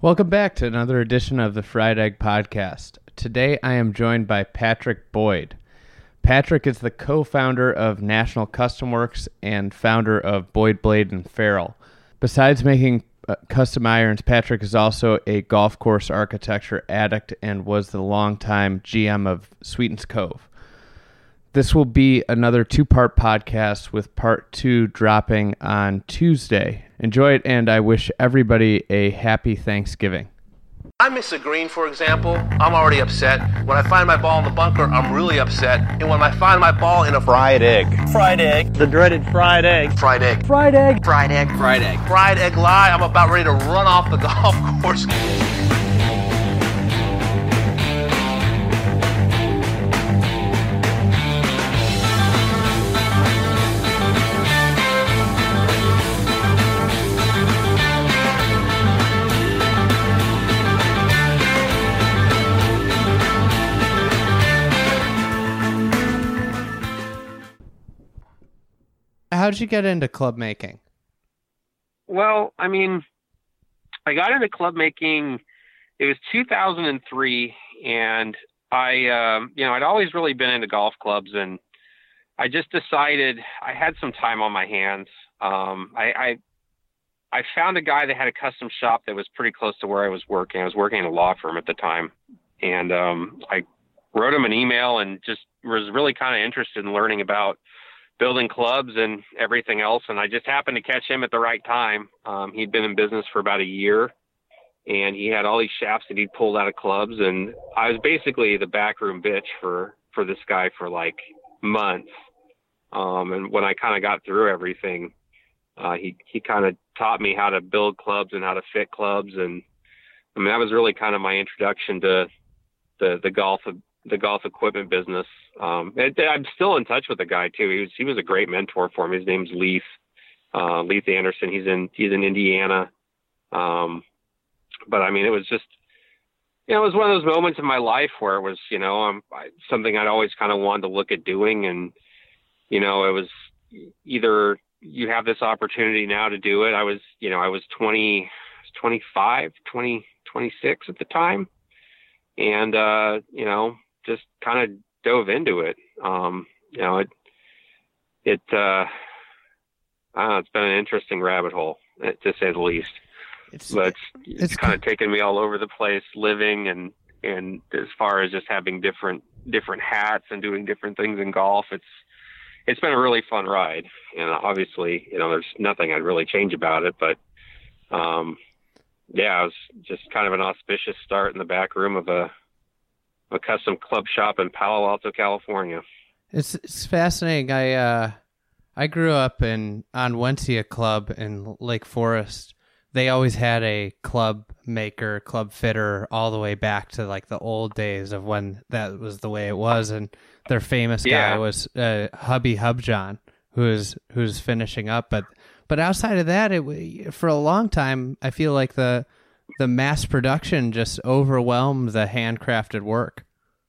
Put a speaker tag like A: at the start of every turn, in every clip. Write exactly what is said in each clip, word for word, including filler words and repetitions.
A: Welcome back to another edition of the Fried Egg Podcast. Today I am joined by Patrick Boyd. Patrick is the co-founder of National Custom Works and founder of Boyd Blade and Ferrule. Besides making uh, custom irons, Patrick is also a golf course architecture addict and was the longtime G M of Sweetens Cove. This will be another two-part podcast with part two dropping on Tuesday. Enjoy it, and I wish everybody a happy Thanksgiving.
B: I miss a green, for example, I'm already upset. When I find my ball in the bunker, I'm really upset. And when I find my ball in a
C: fried egg.
D: Fried egg.
C: The dreaded fried egg.
B: Fried egg.
D: Fried egg.
E: Fried egg.
D: Fried egg.
B: Fried egg lie, I'm about ready to run off the golf course.
A: How'd you get into club making?
F: Well, I mean, I got into club making, it was two thousand three, and I, um, you know, I'd always really been into golf clubs, and I just decided I had some time on my hands. Um, I, I, I found a guy that had a custom shop that was pretty close to where I was working. I was working in a law firm at the time, and um, I wrote him an email and just was really kind of interested in learning about building clubs and everything else. And I just happened to catch him at the right time. Um, he'd been in business for about a year, and he had all these shafts that he'd pulled out of clubs. And I was basically the backroom bitch for, for this guy for like months. Um, and when I kind of got through everything, uh, he, he kind of taught me how to build clubs and how to fit clubs. And I mean, that was really kind of my introduction to the, the golf, the golf equipment business. Um, and I'm still in touch with the guy too. He was, he was a great mentor for me. His name's Leith, uh, Leith Anderson. He's in, he's in Indiana. Um, but I mean, it was just, you know, it was one of those moments in my life where it was, you know, um, I, something I'd always kind of wanted to look at doing. And, you know, it was either you have this opportunity now to do it. I was, you know, I was twenty, twenty-five, twenty, twenty-six at the time. And, uh, you know, just kind of dove into it. Um, you know, it, it, uh, I don't know, it's been an interesting rabbit hole, to say the least. It's, but it's, it's, it's kind of taken me all over the place living, and, and as far as just having different, different hats and doing different things in golf, it's, it's been a really fun ride. And obviously, you know, there's nothing I'd really change about it, but, um, yeah, it was just kind of an auspicious start in the back room of a, a custom club shop in Palo Alto, California.
A: It's it's fascinating. I uh, I grew up in on Wensia Club in Lake Forest. They always had a club maker, club fitter, all the way back to like the old days of when that was the way it was. And their famous
F: yeah.
A: guy was uh, Hubby Hubjohn, who's who's finishing up. But but outside of that, it for a long time, I feel like the the mass production just overwhelmed the handcrafted work.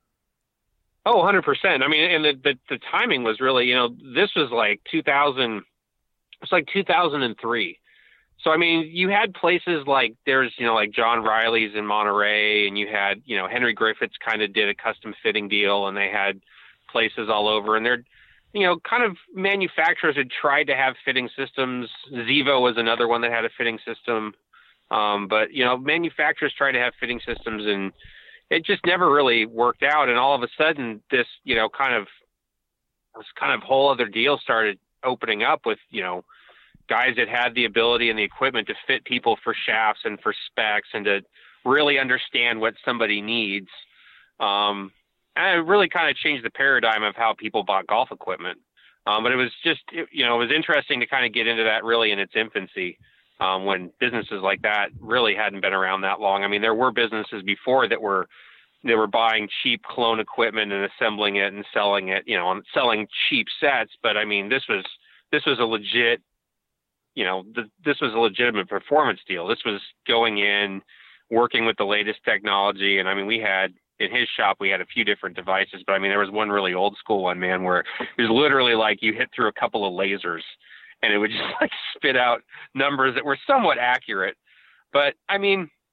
F: Oh, one hundred percent. I mean, and the, the, the timing was really, you know, this was like two thousand, it's like two thousand three. So, I mean, you had places like there's, you know, like John Riley's in Monterey, and you had, you know, Henry Griffiths kind of did a custom fitting deal, and they had places all over, and they're, you know, kind of manufacturers had tried to have fitting systems. Zevo was another one that had a fitting system. Um, but, you know, manufacturers tried to have fitting systems, and it just never really worked out. And all of a sudden this, you know, kind of, this kind of whole other deal started opening up with, you know, guys that had the ability and the equipment to fit people for shafts and for specs and to really understand what somebody needs. Um, and it really kind of changed the paradigm of how people bought golf equipment. Um, but it was just, it, you know, it was interesting to kind of get into that really in its infancy, um, when businesses like that really hadn't been around that long. I mean, there were businesses before that were, they were buying cheap clone equipment and assembling it and selling it, you know, and selling cheap sets. But I mean, this was, this was a legit, you know, th- this was a legitimate performance deal. This was going in, working with the latest technology. And I mean, we had, in his shop, we had a few different devices, but I mean, there was one really old school one, man, where it was literally like you hit through a couple of lasers and it would just like spit out numbers that were somewhat accurate. But I mean,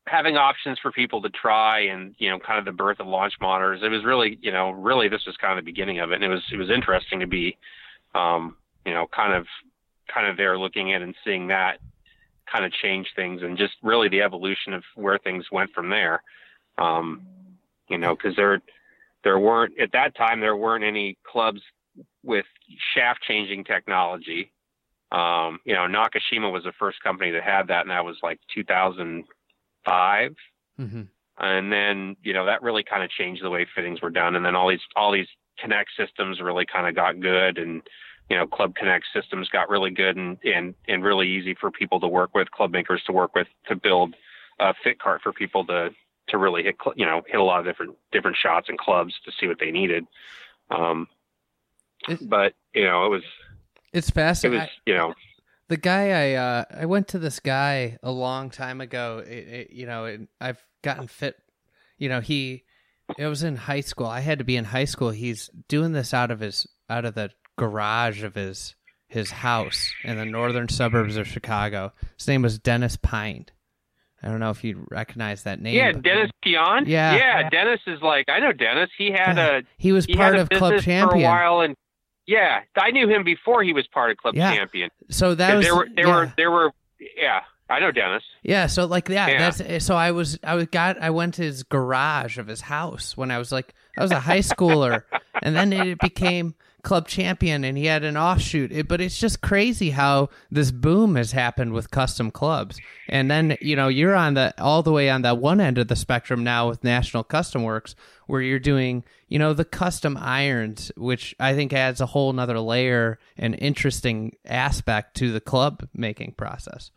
F: having options for people to try, and, you know, kind of the birth of launch monitors. It was really, you know, really this was kind of the beginning of it. And it was, it was interesting to be, um, you know, kind of, kind of there looking at and seeing that kind of change things, and just really the evolution of where things went from there. Um, you know, cause there, there weren't, at that time, there weren't any clubs with shaft changing technology. Um, you know, Nakashima was the first company that had that, and that was like two thousand five. Mm-hmm. And then, you know, that really kind of changed the way fittings were done. And then all these, all these Connect systems really kind of got good, and, you know, Club Connect systems got really good, and, and, and really easy for people to work with, club makers to work with, to build a fit cart for people to, to really hit, you know, hit a lot of different, different shots and clubs to see what they needed. Um, it's, but, you know, it was,
A: it's fascinating.
F: It was, you know,
A: the guy I, uh, I went to this guy a long time ago, it, it, you know, it, I've gotten fit, you know, he, it was in high school. I had to be in high school. He's doing this out of his, out of the garage of his, his house in the northern suburbs of Chicago. His name was Dennis Pine. I don't know if you recognize that name.
F: Yeah, Dennis Pion.
A: Yeah,
F: yeah. Dennis is like, I know Dennis. He had
A: yeah.
F: a
A: he was
F: he
A: part
F: had a
A: of Club Champion
F: for a while, and yeah, I knew him before he was part of Club
A: yeah.
F: Champion.
A: So that was
F: there were there
A: yeah.
F: were there were yeah. I know Dennis.
A: Yeah, so like yeah,
F: yeah,
A: that's so I was I was got I went to his garage of his house when I was like I was a high schooler, and then it became Club Champion, and he had an offshoot. It, but it's just crazy how this boom has happened with custom clubs. And then, you know, you're on the all the way on that one end of the spectrum now with National Custom Works, where you're doing, you know, the custom irons, which I think adds a whole nother layer and interesting aspect to the club making process.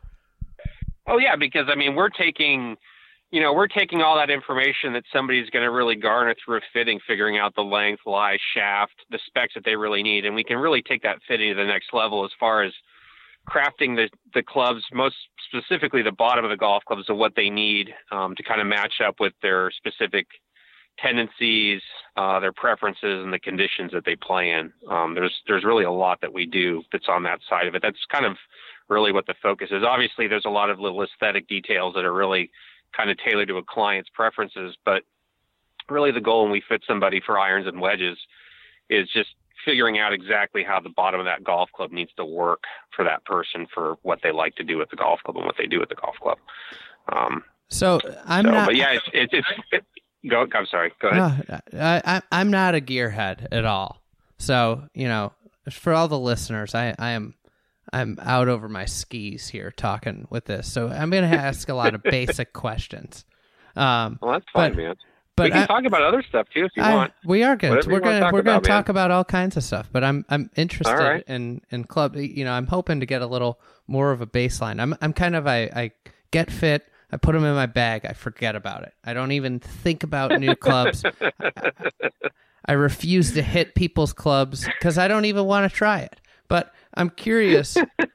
F: Oh yeah, because I mean, we're taking, you know, we're taking all that information that somebody's going to really garner through a fitting, figuring out the length, lie, shaft, the specs that they really need, and we can really take that fitting to the next level as far as crafting the the clubs, most specifically the bottom of the golf clubs, of what they need um, to kind of match up with their specific tendencies, uh, their preferences, and the conditions that they play in. Um, there's there's really a lot that we do that's on that side of it. That's kind of really what the focus is. Obviously, there's a lot of little aesthetic details that are really kind of tailored to a client's preferences, but really the goal when we fit somebody for irons and wedges is just figuring out exactly how the bottom of that golf club needs to work for that person, for what they like to do with the golf club and what they do with the golf club. Um,
A: so I'm
F: so,
A: not,
F: but yeah, it's, it's, it's it, go, I'm sorry, go ahead.
A: No, I, I, I'm not a gearhead at all. So, you know, for all the listeners, I, I am, I'm out over my skis here talking with this, so I'm going to ask a lot of basic questions. Um,
F: well, that's fine,
A: but,
F: man.
A: But
F: we can
A: I,
F: talk about other stuff too if you
A: I,
F: want.
A: We are good.
F: Whatever
A: We're going to we're going
F: about,
A: to talk
F: man.
A: about all kinds of stuff. But I'm I'm interested
F: right.
A: in, in club. You know, I'm hoping to get a little more of a baseline. I'm I'm kind of I, I get fit. I put them in my bag. I forget about it. I don't even think about new clubs. I, I refuse to hit people's clubs because I don't even want to try it. But I'm curious.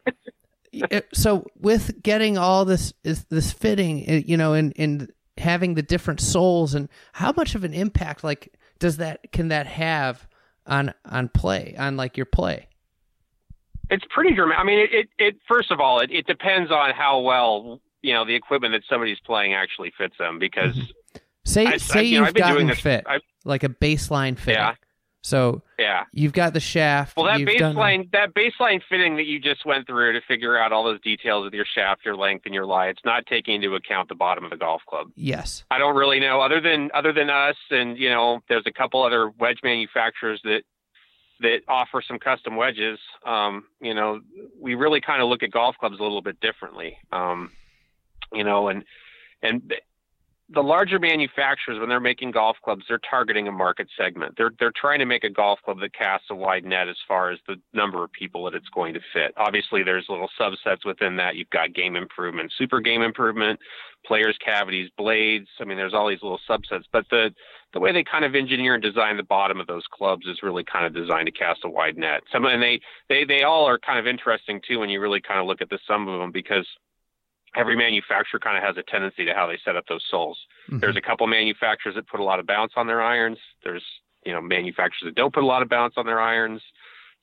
A: So with getting all this is this fitting, you know, in in having the different soles, and how much of an impact like does that can that have on on play on like your play?
F: It's pretty dramatic. I mean, it, it, it first of all, it, it depends on how well, you know, the equipment that somebody's playing actually fits them, because
A: mm-hmm. say
F: I,
A: say
F: I, you know,
A: you've gotten
F: this,
A: fit
F: I've,
A: like a baseline fit.
F: Yeah.
A: So
F: yeah,
A: you've got the shaft.
F: Well, that
A: you've
F: baseline, done... that baseline fitting that you just went through to figure out all those details with your shaft, your length, and your lie, it's not taking into account the bottom of the golf club.
A: Yes.
F: I don't really know, other than other than us, and you know, there's a couple other wedge manufacturers that that offer some custom wedges. Um, you know, we really kind of look at golf clubs a little bit differently. Um, you know, and and. The larger manufacturers, when they're making golf clubs, they're targeting a market segment. They're they're trying to make a golf club that casts a wide net as far as the number of people that it's going to fit. Obviously, there's little subsets within that. You've got game improvement, super game improvement, players' cavities, blades. I mean, there's all these little subsets. But the the way they kind of engineer and design the bottom of those clubs is really kind of designed to cast a wide net. Some and they they they all are kind of interesting too when you really kind of look at the sum of them, because every manufacturer kind of has a tendency to how they set up those soles. Mm-hmm. There's a couple manufacturers that put a lot of bounce on their irons. There's, you know, manufacturers that don't put a lot of bounce on their irons.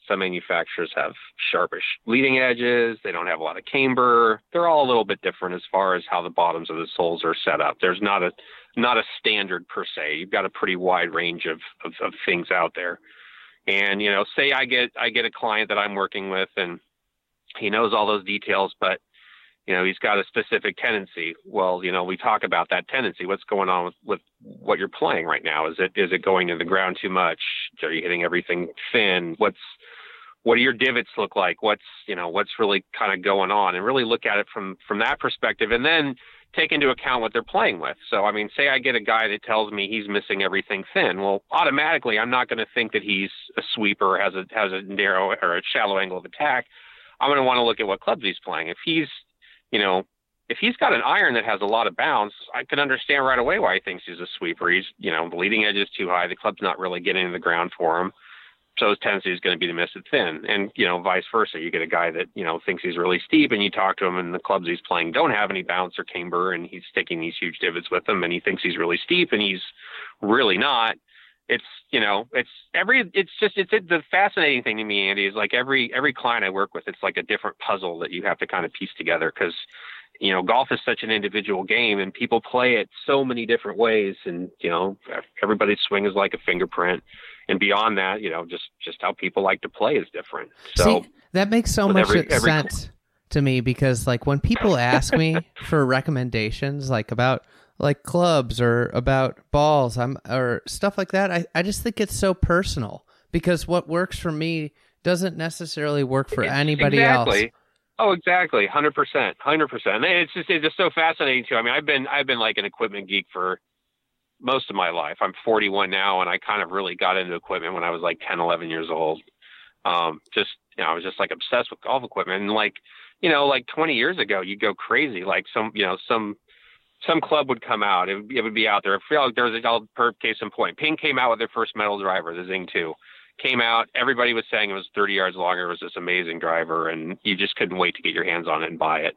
F: Some manufacturers have sharpish leading edges. They don't have a lot of camber. They're all a little bit different as far as how the bottoms of the soles are set up. There's not a not a standard per se. You've got a pretty wide range of, of, of things out there. And, you know, say I get I get a client that I'm working with and he knows all those details, but you know, he's got a specific tendency. Well, you know, we talk about that tendency. What's going on with, with what you're playing right now? Is it is it going to the ground too much? Are you hitting everything thin? What's what do your divots look like? What's you know what's really kind of going on? And really look at it from from that perspective, and then take into account what they're playing with. So, I mean, say I get a guy that tells me he's missing everything thin. Well, automatically, I'm not going to think that he's a sweeper, has a has a narrow or a shallow angle of attack. I'm going to want to look at what clubs he's playing. If he's You know, if he's got an iron that has a lot of bounce, I can understand right away why he thinks he's a sweeper. He's, you know, the leading edge is too high. The club's not really getting to the ground for him. So his tendency is going to be to miss it thin. And, you know, vice versa. You get a guy that, you know, thinks he's really steep and you talk to him and the clubs he's playing don't have any bounce or camber and he's sticking these huge divots with them and he thinks he's really steep and he's really not. It's, you know, it's every, it's just, it's it, the fascinating thing to me, Andy, is like every, every client I work with, it's like a different puzzle that you have to kind of piece together. Cause, you know, golf is such an individual game and people play it so many different ways. And, you know, everybody's swing is like a fingerprint. And beyond that, you know, just, just how people like to play is different. So
A: See, that makes so much every, every, sense to me because like when people ask me for recommendations, like about, like clubs or about balls I'm, or stuff like that, I, I just think it's so personal because what works for me doesn't necessarily work for anybody
F: exactly.
A: else.
F: Oh, exactly. one hundred percent. one hundred percent. It's just, it's just so fascinating too. I mean, I've been, I've been like an equipment geek for most of my life. I'm forty-one now and I kind of really got into equipment when I was like ten, eleven years old. Um, just, you know, I was just like obsessed with golf equipment and like, you know, like twenty years ago, you'd go crazy. Like some, you know, some, Some club would come out. It would, it would be out there. I feel like there was a per case in point. Ping came out with their first metal driver, the Zing two. Came out. Everybody was saying it was thirty yards longer. It was this amazing driver, and you just couldn't wait to get your hands on it and buy it.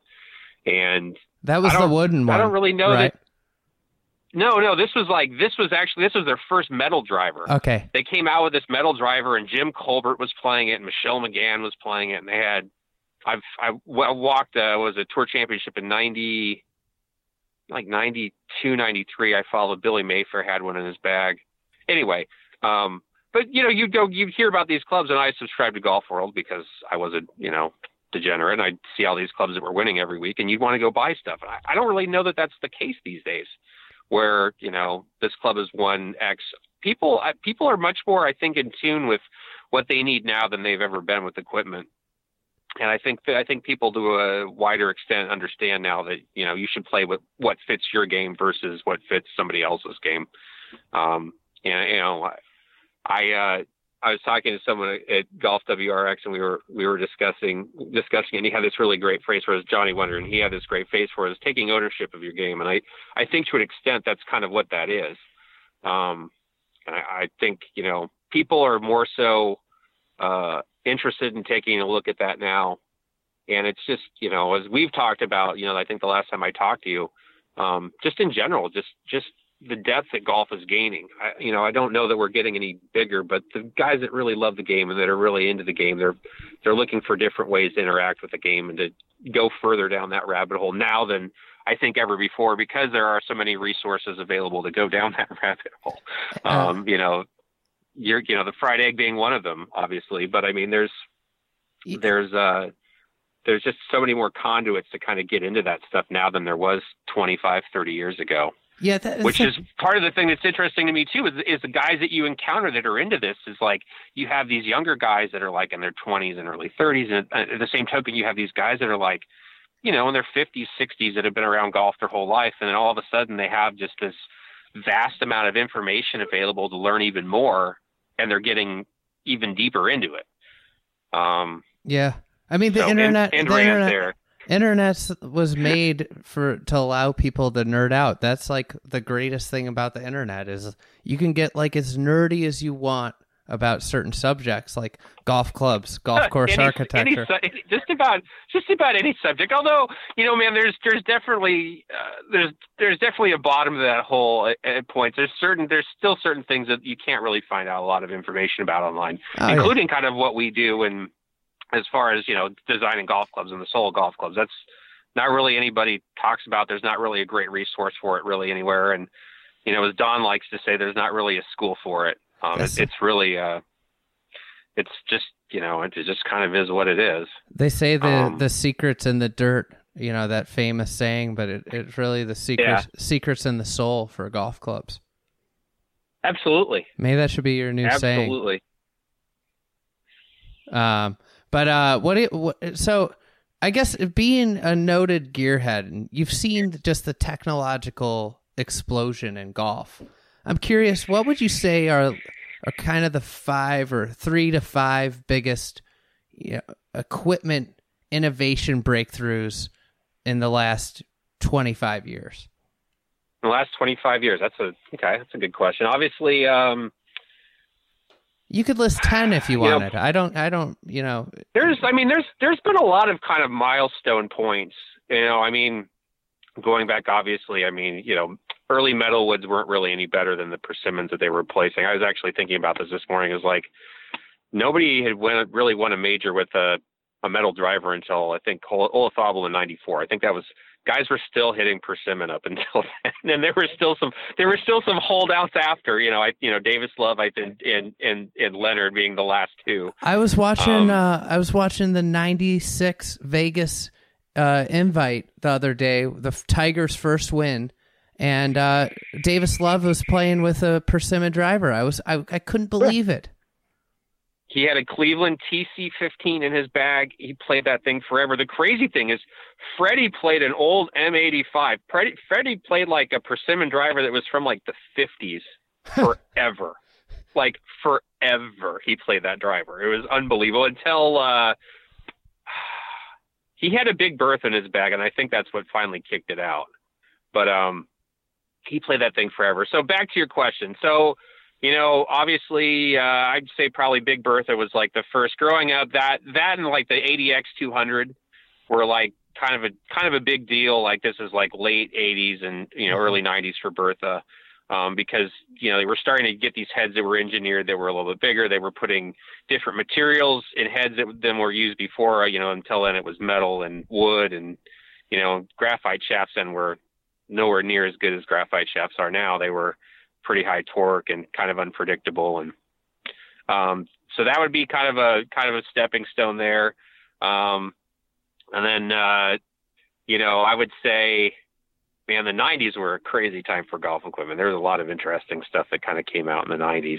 F: And
A: that was the wooden one.
F: I don't really know
A: right?
F: that. No, no. This was like this was actually this was their first metal driver.
A: Okay.
F: They came out with this metal driver, and Jim Colbert was playing it, and Michelle McGann was playing it, and they had. I've I walked. Uh, was a tour championship in ninety. Like ninety-two, ninety-three, I followed Billy Mayfair had one in his bag. Anyway, um, but you know, you'd go, you'd hear about these clubs, and I subscribed to Golf World because I was a, you know, degenerate, and I'd see all these clubs that were winning every week, and you'd want to go buy stuff. And I, I don't really know that that's the case these days, where you know this club has won X. People, I, people are much more, I think, in tune with what they need now than they've ever been with equipment. And I think I think people to a wider extent understand now that, you know, you should play with what fits your game versus what fits somebody else's game. Um, and, you know, I, uh, I was talking to someone at Golf W R X and we were, we were discussing, discussing, and he had this really great phrase for us, Johnny Wonder, and he had this great phrase for us, taking ownership of your game. And I, I think to an extent, that's kind of what that is. Um, and I, I think, you know, people are more so, uh, interested in taking a look at that now. And it's just, you know, as we've talked about, you know, I think the last time I talked to you, um, just in general, just, just the depth that golf is gaining. I, you know, I don't know that we're getting any bigger, but the guys that really love the game and that are really into the game, they're, they're looking for different ways to interact with the game and to go further down that rabbit hole now than I think ever before, because there are so many resources available to go down that rabbit hole. Um, you know, You're, you know, the fried egg being one of them, obviously, but I mean, there's, there's, uh, there's just so many more conduits to kind of get into that stuff now than there was twenty-five, thirty years ago.
A: Yeah. That,
F: which is part of the thing that's interesting to me too, is, is the guys that you encounter that are into this is like, you have these younger guys that are like in their twenties and early thirties. And at the same token, you have these guys that are like, you know, in their fifties, sixties that have been around golf their whole life. And then all of a sudden they have just this vast amount of information available to learn even more. And they're getting even deeper into it. Um,
A: yeah. I mean, the
F: so
A: internet,
F: and, and
A: the internet,
F: there.
A: internet was made for, to allow people to nerd out. That's like the greatest thing about the internet is you can get like as nerdy as you want about certain subjects like golf clubs, golf course
F: any,
A: architecture.
F: Any, just about just about any subject. Although, you know, man, there's there's definitely uh, there's there's definitely a bottom of that hole at, at points. There's certain there's still certain things that you can't really find out a lot of information about online, oh, including yeah. kind of what we do and as far as, you know, designing golf clubs and the soul of golf clubs. That's not really anybody talks about. There's not really a great resource for it really anywhere. And, you know, as Don likes to say, there's not really a school for it. Um, it, it's really, uh, it's just, you know, it, it just kind of is what it is.
A: They say the,
F: um,
A: the secret's in the dirt, you know, that famous saying, but it, it's really the secrets, yeah. secrets in the soul for golf clubs.
F: Absolutely.
A: Maybe that should be your new
F: Absolutely.
A: saying. Absolutely. Um, but, uh, what, it, what, so I guess being a noted gearhead, you've seen just the technological explosion in golf. I'm curious, what would you say are are kind of the five or three to five biggest, you know, equipment innovation breakthroughs in the last twenty-five years?
F: In the last twenty-five years, that's a okay. That's a good question. Obviously, um,
A: you could list ten if you wanted. You know, I don't. I don't. You know,
F: there's. I mean, there's. There's been a lot of kind of milestone points. You know, I mean, going back, obviously, I mean, you know. Early metalwoods weren't really any better than the persimmons that they were replacing. I was actually thinking about this this morning. It was like nobody had won, really won a major with a, a metal driver until I think Olafable in ninety-four. I think that was guys were still hitting persimmon up until then, and there were still some there were still some holdouts after. You know, I you know Davis Love, I think, and and and Leonard being the last two.
A: I was watching. Um, uh, I was watching the ninety-six Vegas uh, Invite the other day. The Tigers' first win. And uh, Davis Love was playing with a persimmon driver. I was, I, I couldn't believe it.
F: He had a Cleveland T C fifteen in his bag. He played that thing forever. The crazy thing is, Freddie played an old M eighty-five. Freddie, Freddie played like a persimmon driver that was from like the fifties forever. Like forever, he played that driver. It was unbelievable until uh, he had a Big Bertha in his bag, and I think that's what finally kicked it out. But um. He played that thing forever. So back to your question. So, you know, obviously, uh, I'd say probably Big Bertha was like the first. Growing up, that that and like the eighty X two hundred were like kind of a kind of a big deal. Like this is like late eighties and you know early nineties for Bertha, um, because you know they were starting to get these heads that were engineered that were a little bit bigger. They were putting different materials in heads that than were used before. You know, until then it was metal and wood and you know graphite shafts then were nowhere near as good as graphite shafts are now. They were pretty high torque and kind of unpredictable. And, um, so that would be kind of a, kind of a stepping stone there. Um, and then, uh, you know, I would say, man, the nineties were a crazy time for golf equipment. There was a lot of interesting stuff that kind of came out in the nineties.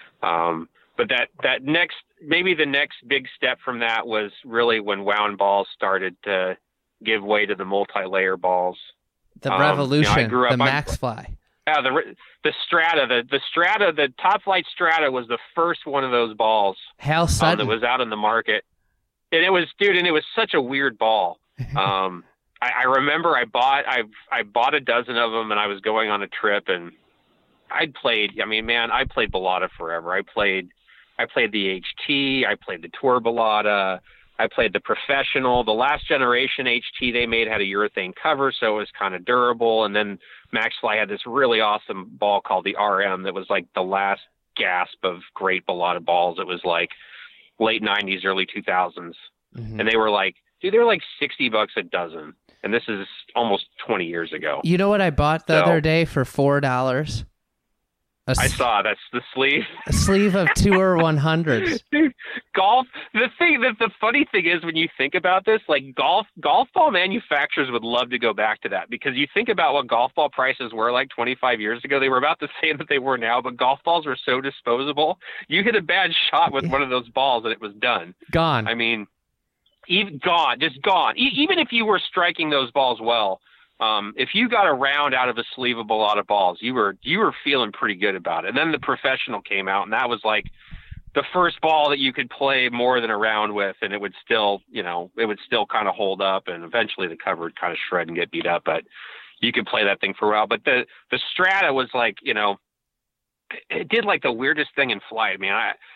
F: Um, but that, that next, maybe the next big step from that was really when wound balls started to give way to the multi-layer balls.
A: The Revolution,
F: um, you know, I grew up,
A: the Maxfly.
F: Yeah, the the Strata, the the Strata, the Top Flight Strata was the first one of those balls.
A: Hal Sutton.
F: Um, that was out in the market, and it was, dude, and it was such a weird ball. Um, I, I remember I bought I I bought a dozen of them, and I was going on a trip, and I'd played. I mean, man, I played Bellata forever. I played I played the H T. I played the Tour Bellata. I played the Professional. The last generation H T they made had a urethane cover, so it was kind of durable. And then Maxfly had this really awesome ball called the R M that was like the last gasp of great Bellata balls. It was like late nineties, early two thousands. Mm-hmm. And they were like, dude, they were like sixty bucks a dozen. And this is almost twenty years ago.
A: You know what I bought the so, other day for four dollars?
F: A, I saw that's the sleeve.
A: A sleeve of Tour one hundreds.
F: Dude, golf. The thing that the funny thing is when you think about this, like golf, golf ball manufacturers would love to go back to that because you think about what golf ball prices were like twenty-five years ago. They were about the same that they were now, but golf balls were so disposable. You hit a bad shot with one of those balls and it was done.
A: Gone.
F: I mean, even gone, just gone. E- even if you were striking those balls well. Um, if you got a round out of a sleeve of a lot of balls, you were you were feeling pretty good about it. And then the Professional came out, and that was like the first ball that you could play more than a round with, and it would still, you know, it would still kind of hold up, and eventually the cover would kind of shred and get beat up, but you could play that thing for a while. But the the Strata was like, you know, it did like the weirdest thing in flight. I mean, I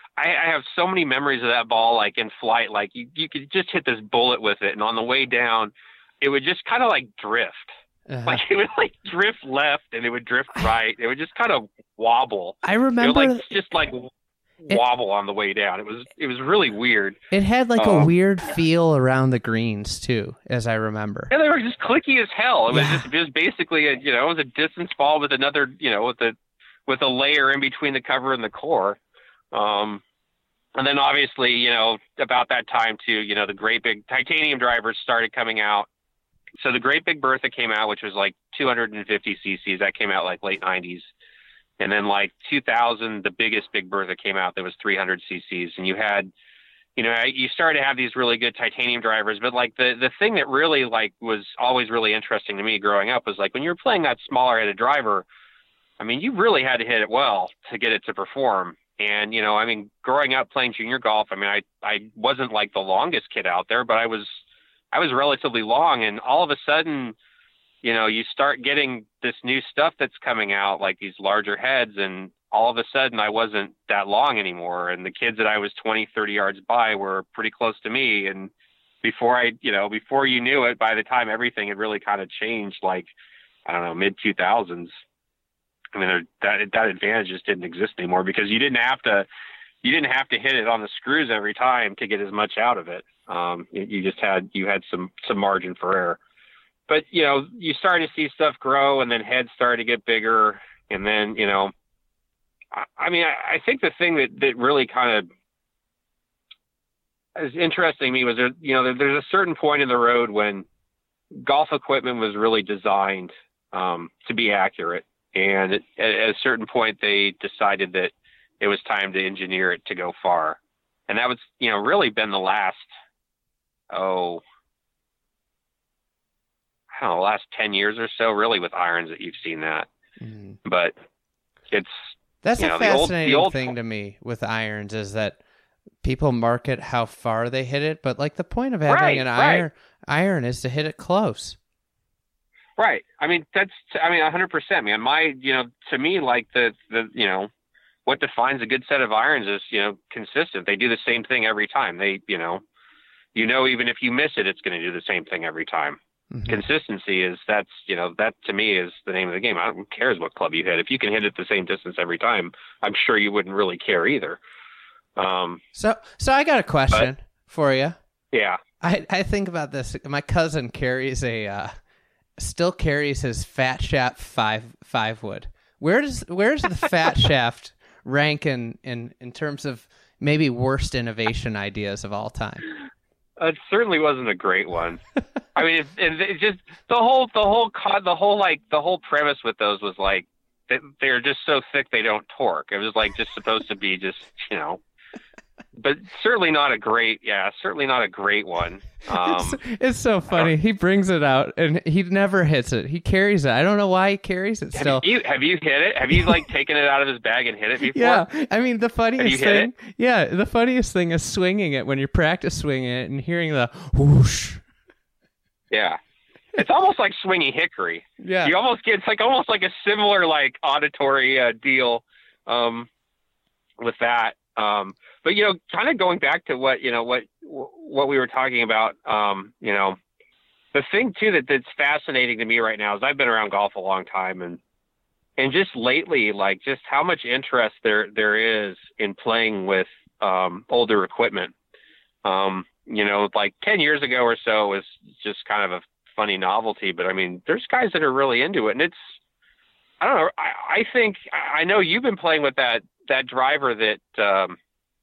F: I, I have so many memories of that ball, like in flight, like you, you could just hit this bullet with it. And on the way down, it would just kind of like drift. Uh-huh. Like it would like drift left and it would drift right. It would just kind of wobble.
A: I remember
F: it would, like just like wobble it, on the way down. It was it was really weird.
A: It had like
F: um,
A: a weird feel around the greens too, as I remember.
F: Yeah, they were just clicky as hell. It was yeah. just just basically a you know it was a distance ball with another you know with a with a layer in between the cover and the core. Um, and then obviously you know about that time too you know the great big titanium drivers started coming out. So the Great Big Bertha came out, which was like two hundred fifty cc's. That came out like late nineties. And then like two thousand, the biggest Big Bertha came out that was three hundred cc's. And you had, you know, you started to have these really good titanium drivers. But like the, the thing that really like was always really interesting to me growing up was like when you were playing that smaller headed driver, I mean, you really had to hit it well to get it to perform. And, you know, I mean, growing up playing junior golf, I mean, I, I wasn't like the longest kid out there, but I was, I was relatively long, and all of a sudden, you know, you start getting this new stuff that's coming out, like these larger heads, and all of a sudden I wasn't that long anymore. And the kids that I was twenty, thirty yards by were pretty close to me. And before I, you know, before you knew it, by the time everything had really kind of changed, like, I don't know, mid two thousands, I mean, that, that advantage just didn't exist anymore because you didn't have to, you didn't have to hit it on the screws every time to get as much out of it. Um, you, you just had, you had some, some margin for error, but you know, you started to see stuff grow and then heads started to get bigger. And then, you know, I, I mean, I, I think the thing that, that really kind of is interesting to me was there, you know, there, there's a certain point in the road when golf equipment was really designed, um, to be accurate. And at, at a certain point they decided that it was time to engineer it to go far. And that was, you know, really been the last, oh, I don't know, last ten years or so, really, with irons that you've seen that. Mm. But it's
A: that's
F: you
A: a
F: know,
A: fascinating
F: the old, the old
A: thing to me with irons is that people market how far they hit it, but like the point of having
F: right,
A: an
F: right.
A: iron iron is to hit it close.
F: Right. I mean, that's I mean, a hundred percent, man. My, you know, to me, like the the you know. what defines a good set of irons is, you know, consistent. They do the same thing every time. They, you know, you know, even if you miss it, it's going to do the same thing every time. Mm-hmm. Consistency is that's, you know, that to me is the name of the game. I don't care what club you hit. If you can hit it the same distance every time, I'm sure you wouldn't really care either. Um,
A: so, so I got a question
F: but,
A: for you.
F: Yeah.
A: I, I think about this. My cousin carries a, uh, still carries his Fat Shaft five, five wood. Where does, where's the Fat Shaft rank in, in in terms of maybe worst innovation ideas of all time?
F: It certainly wasn't a great one. I mean, it, it, it just the whole the whole the whole like the whole premise with those was like they, they're just so thick they don't torque. It was like just supposed to be just you know, but certainly not a great yeah certainly not a great one. Um,
A: it's, it's so funny. He brings it out and he never hits it. He carries it. I don't know why he carries it still.
F: Have you, have you hit it? Have you like taken it out of his bag and hit it before?
A: Yeah. I mean, the funniest thing,
F: it?
A: yeah, the funniest thing is swinging it when you practice swinging it and hearing the whoosh.
F: Yeah. It's almost like swinging hickory.
A: Yeah.
F: You almost get, it's like almost like a similar like auditory uh, deal um, with that. Um, but, you know, kind of going back to what, you know, what, what we were talking about, um, you know, the thing too, that that's fascinating to me right now is I've been around golf a long time and, and just lately, like just how much interest there, there is in playing with, um, older equipment. Um, you know, like ten years ago or so was just kind of a funny novelty, but I mean, there's guys that are really into it and it's, I don't know. I, I think, I know you've been playing with that, that driver that, um,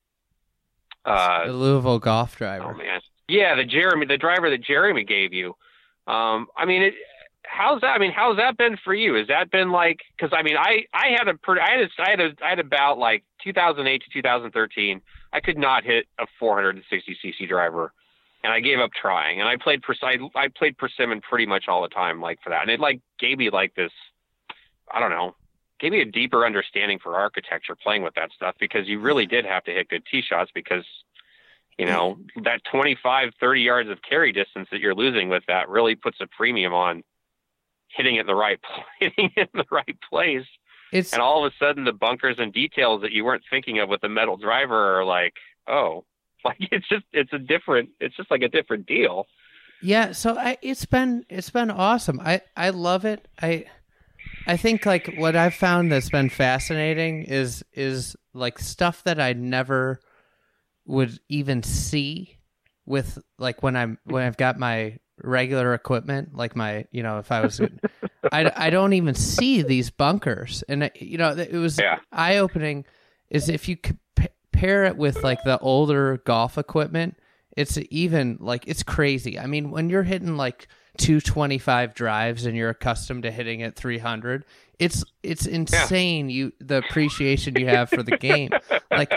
F: uh,
A: the Louisville golf driver.
F: Oh man. Yeah. The Jeremy, the driver that Jeremy gave you. Um, I mean, it, how's that? I mean, how's that been for you? Has that been like, cause I mean, I, I had a pretty, I had a, I had a, I had about like two thousand eight to two thousand thirteen. I could not hit a four hundred sixty cc driver and I gave up trying and I played, I, I played persimmon pretty much all the time. Like for that. And it like gave me like this, I don't know, gave me a deeper understanding for architecture playing with that stuff because you really did have to hit good tee shots because, you know, that twenty-five, thirty yards of carry distance that you're losing with that really puts a premium on hitting it in the right, hitting it in the right place.
A: It's
F: and all of a sudden the bunkers and details that you weren't thinking of with the metal driver are like, oh, like it's just it's a different it's just like a different deal.
A: Yeah, so I, it's been it's been awesome. I, I love it. I I think like what I've found that's been fascinating is is like stuff that I never would even see with like when I'm when I've got my regular equipment, like my, you know, if I was I, I don't even see these bunkers. And you know, it was
F: yeah.
A: eye-opening is if you could pair it with like the older golf equipment, it's even like it's crazy. I mean, when you're hitting like two twenty-five drives and you're accustomed to hitting at three hundred, it's it's insane. Yeah. You the appreciation you have for the game. Like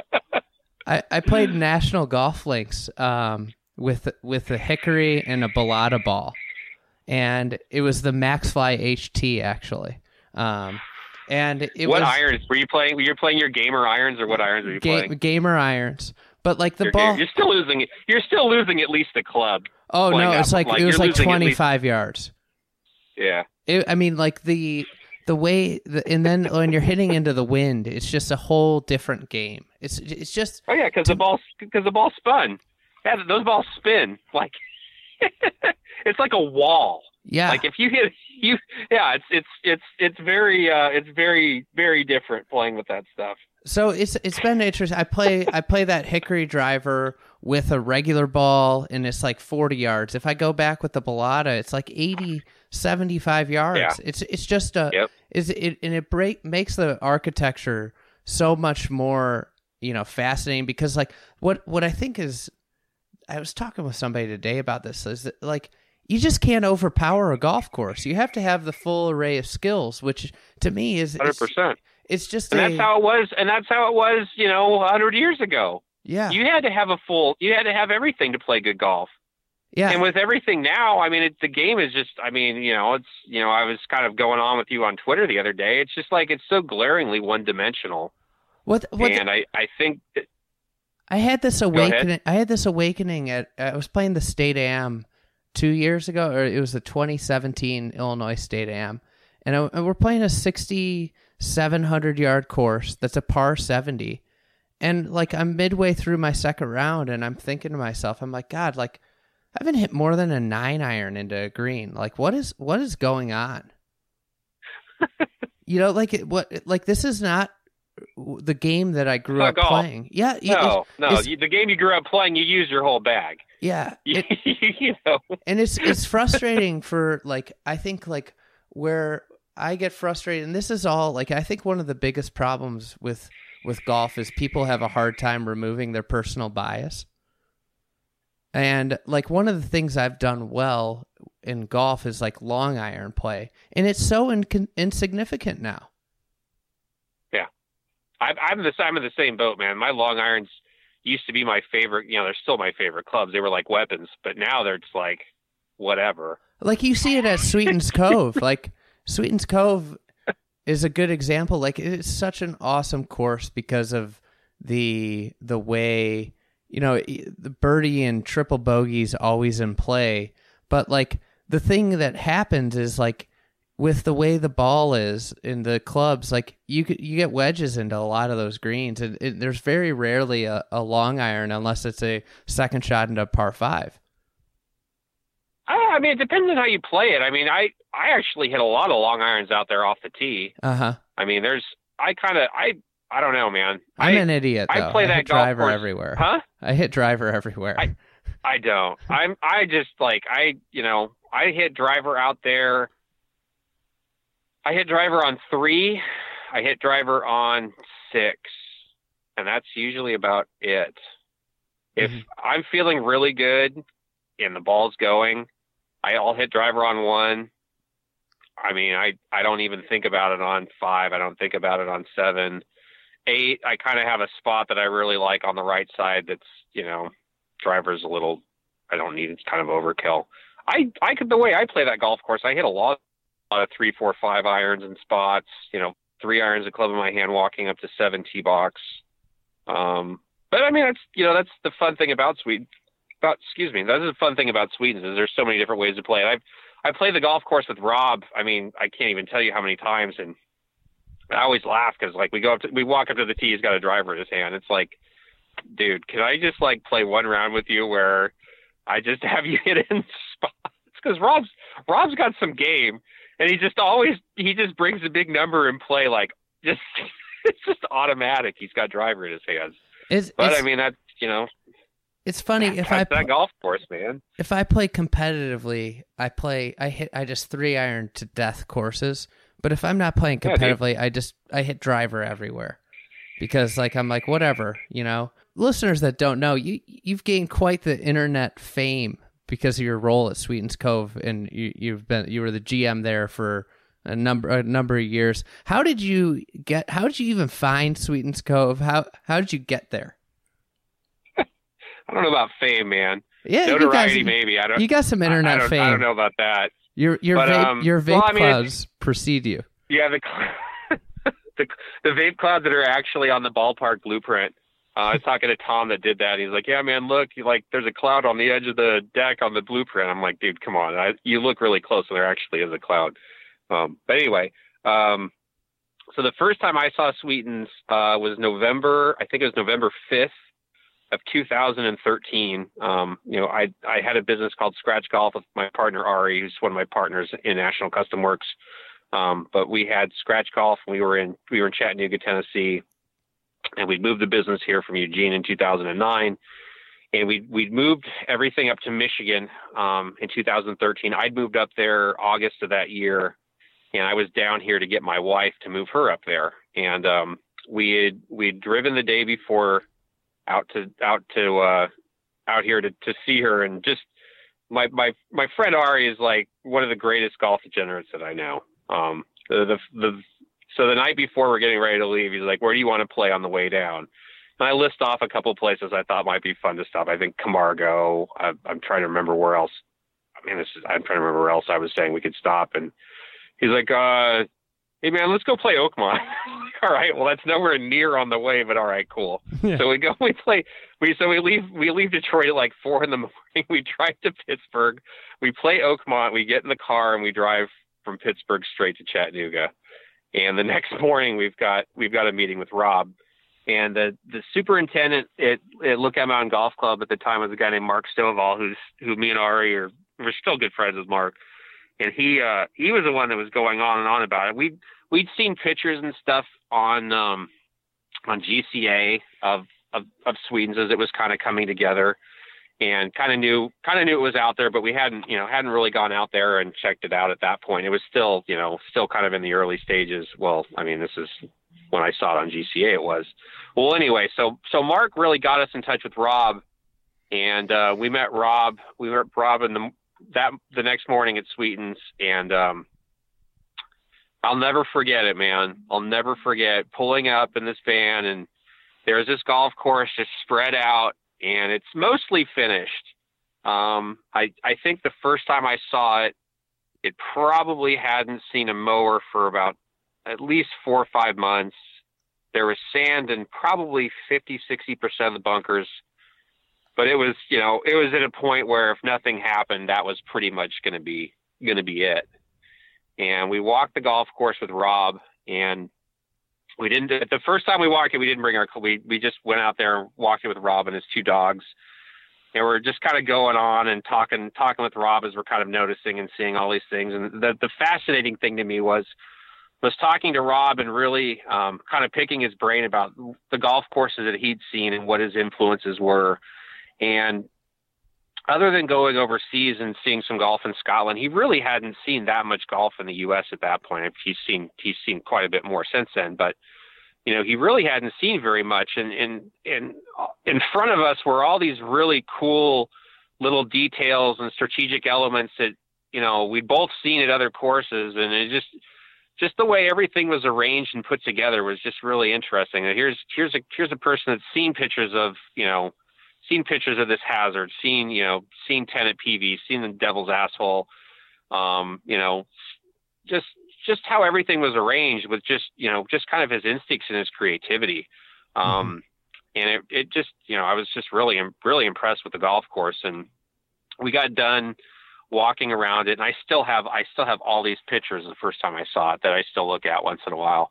A: I, I played national golf links um, with with a hickory and a Balata ball, and it was the Maxfly H T actually. Um, and it
F: what
A: was,
F: irons were you playing? Were you playing your gamer irons or what irons were you
A: ga-
F: playing?
A: Gamer irons. But like the
F: you're,
A: ball,
F: you're still losing. You're still losing at least a club.
A: Oh no, it's like, like it was like twenty-five
F: least...
A: yards.
F: Yeah.
A: It, I mean, like the the way, the, and then when you're hitting into the wind, it's just a whole different game. It's it's just.
F: Oh yeah, because the ball because the ball spun. Yeah, those balls spin like it's like a wall.
A: Yeah.
F: Like if you hit you, yeah, it's it's it's it's very uh, it's very very different playing with that stuff.
A: So it's it's been interesting. I play I play that hickory driver with a regular ball, and it's like forty yards. If I go back with the Balata, it's like eighty, seventy-five yards.
F: Yeah.
A: It's it's just a
F: yep.
A: is it and it break makes the architecture so much more, you know, fascinating because like what what I think is I was talking with somebody today about this is that like you just can't overpower a golf course. You have to have the full array of skills, which to me is
F: one hundred percent.
A: It's just
F: and
A: a,
F: that's how it was, and that's how it was, you know, a hundred years ago.
A: Yeah,
F: you had to have a full, you had to have everything to play good golf.
A: Yeah,
F: and with everything now, I mean, it, the game is just, I mean, you know, it's, you know, I was kind of going on with you on Twitter the other day. It's just like it's so glaringly one dimensional.
A: What? what
F: and
A: the,
F: I, I think that,
A: I had this awakening. I had this awakening at I was playing the State Am two years ago, or it was the twenty seventeen Illinois State Am, and, I, and we're playing a sixty-seven hundred yard course that's a par seventy, and like I'm midway through my second round, and I'm thinking to myself, I'm like, God, like I haven't hit more than a nine iron into a green. Like what is what is going on? You know, like it, what like this is not the game that I grew up
F: golf.
A: playing. Yeah,
F: no,
A: it's,
F: no,
A: it's,
F: you, the game you grew up playing, you use your whole bag.
A: Yeah, it,
F: you know,
A: and it's it's frustrating for like I think like where I get frustrated, and this is all like I think one of the biggest problems with with golf is people have a hard time removing their personal bias. And like one of the things I've done well in golf is like long iron play, and it's so in- insignificant now.
F: I, I'm the I'm in the same boat, man. My long irons used to be my favorite. You know, they're still my favorite clubs. They were like weapons, but now they're just like whatever.
A: Like you see it at Sweetens Cove. Like Sweetens Cove is a good example. Like it's such an awesome course because of the the way, you know, the birdie and triple bogeys always in play. But like the thing that happens is like with the way the ball is in the clubs, like you could, you get wedges into a lot of those greens, and it, there's very rarely a, a long iron unless it's a second shot into a par five.
F: I mean, it depends on how you play it. I mean, I, I actually hit a lot of long irons out there off the tee.
A: Uh huh.
F: I mean, there's I kind of I I don't know, man.
A: I'm
F: I,
A: an idiot. Though.
F: I play
A: I
F: that
A: hit
F: golf
A: driver
F: course.
A: everywhere.
F: Huh?
A: I hit driver everywhere.
F: I, I don't. I'm I just like I you know I hit driver out there. I hit driver on three. I hit driver on six, and that's usually about it. If mm-hmm. I'm feeling really good and the ball's going, I'll hit driver on one. I mean, I, I don't even think about it on five. I don't think about it on seven. Eight, I kind of have a spot that I really like on the right side that's, you know, driver's a little, I don't need, it's kind of overkill. I, I could, the way I play that golf course, I hit a lot A lot of three, four, five irons and spots, you know, three irons, a club in my hand, walking up to seven tee box. Um, but I mean, that's, you know, that's the fun thing about Sweden. About, excuse me, that's the fun thing about Sweden is there's so many different ways to play it. I've, I played the golf course with Rob. I mean, I can't even tell you how many times, and I always laugh because like we go up to, we walk up to the tee, he's got a driver in his hand. It's like, dude, can I just like play one round with you where I just have you hit in spots? Because Rob's Rob's got some game, and he just always he just brings a big number in play like just it's just automatic. He's got driver in his hands.
A: It's,
F: but
A: it's,
F: I mean that's you know.
A: It's funny if
F: that's
A: I
F: that golf course, man.
A: If I play competitively, I play I hit I just three iron to death courses. But if I'm not playing competitively, yeah, I just I hit driver everywhere. Because like I'm like whatever, you know. Listeners that don't know, you you've gained quite the internet fame because of your role at Sweetens Cove, and you you've been you were the G M there for a number a number of years. How did you get how did you even find Sweetens Cove? How how did you get there?
F: I don't know about fame, man.
A: Yeah,
F: notoriety,
A: you guys,
F: maybe. I don't.
A: You got some internet
F: I, I don't,
A: fame.
F: I don't know about that.
A: Your your
F: but,
A: vape
F: um,
A: your vape
F: well, I mean,
A: clouds precede you.
F: Yeah, the, the the vape clouds that are actually on the ballpark blueprint. Uh, I was talking to Tom that did that. He's like, "Yeah, man, look, you like there's a cloud on the edge of the deck on the blueprint." I'm like, "Dude, come on! I, you look really close, and there actually is a cloud." Um, but anyway, um, so the first time I saw Sweetens uh, was November. I think it was November fifth. Of two thousand thirteen. Um, you know, I I had a business called Scratch Golf with my partner Ari, who's one of my partners in National Custom Works. Um, but we had Scratch Golf. And we were in we were in Chattanooga, Tennessee, and we'd moved the business here from Eugene in two thousand nine. And we we'd moved everything up to Michigan um, in two thousand thirteen. I'd moved up there August of that year, and I was down here to get my wife to move her up there. And um, we had we'd driven the day before out to out to uh out here to, to see her, and just my my my friend Ari is like one of the greatest golf degenerates that I know. Um the the, the so the night before we're getting ready to leave, he's like, "Where do you want to play on the way down?" And I list off a couple of places I thought might be fun to stop. I think Camargo. I, I'm trying to remember where else. I mean, this is, I'm trying to remember where else I was saying we could stop, and he's like, uh "Hey man, let's go play Oakmont." All right, well that's nowhere near on the way, but all right, cool. Yeah. So we go, we play, we so we leave, we leave Detroit at like four in the morning. We drive to Pittsburgh, we play Oakmont, we get in the car and we drive from Pittsburgh straight to Chattanooga. And the next morning we've got we've got a meeting with Rob, and the the superintendent at, at Lookout Mountain Golf Club at the time was a guy named Mark Stovall, who's who me and Ari are we're still good friends with Mark. And he uh, he was the one that was going on and on about it. We we'd seen pictures and stuff on um, on G C A of, of of Sweetens as it was kind of coming together, and kind of knew kind of knew it was out there, but we hadn't you know hadn't really gone out there and checked it out at that point. It was still you know still kind of in the early stages. Well, I mean, this is when I saw it on G C A. It was well anyway. So so Mark really got us in touch with Rob, and uh, we met Rob. We met Rob in the that the next morning at Sweetens, and um, I'll never forget it, man. I'll never forget pulling up in this van, and there's this golf course just spread out, and it's mostly finished. Um, I I think the first time I saw it, it probably hadn't seen a mower for about at least four or five months. There was sand in probably fifty, sixty percent of the bunkers. But it was, you know, it was at a point where if nothing happened, that was pretty much going to be going to be it. And we walked the golf course with Rob, and we didn't. The first time we walked it, we didn't bring our. We we just went out there and walked it with Rob and his two dogs, and we're just kind of going on and talking talking with Rob as we're kind of noticing and seeing all these things. And the the fascinating thing to me was was talking to Rob and really um, kind of picking his brain about the golf courses that he'd seen and what his influences were. And other than going overseas and seeing some golf in Scotland, he really hadn't seen that much golf in the U S at that point. He's seen he's seen quite a bit more since then, but you know, he really hadn't seen very much. And and and in front of us were all these really cool little details and strategic elements that you know we'd both seen at other courses, and it just just the way everything was arranged and put together was just really interesting. And here's here's a here's a person that's seen pictures of you know. seen pictures of this hazard, seen, you know, seen Tenet P V, seen the Devil's Asshole, um, you know, just, just how everything was arranged with just, you know, just kind of his instincts and his creativity. Um, mm-hmm. And it, it just, you know, I was just really, really impressed with the golf course, and we got done walking around it. And I still have, I still have all these pictures the first time I saw it that I still look at once in a while.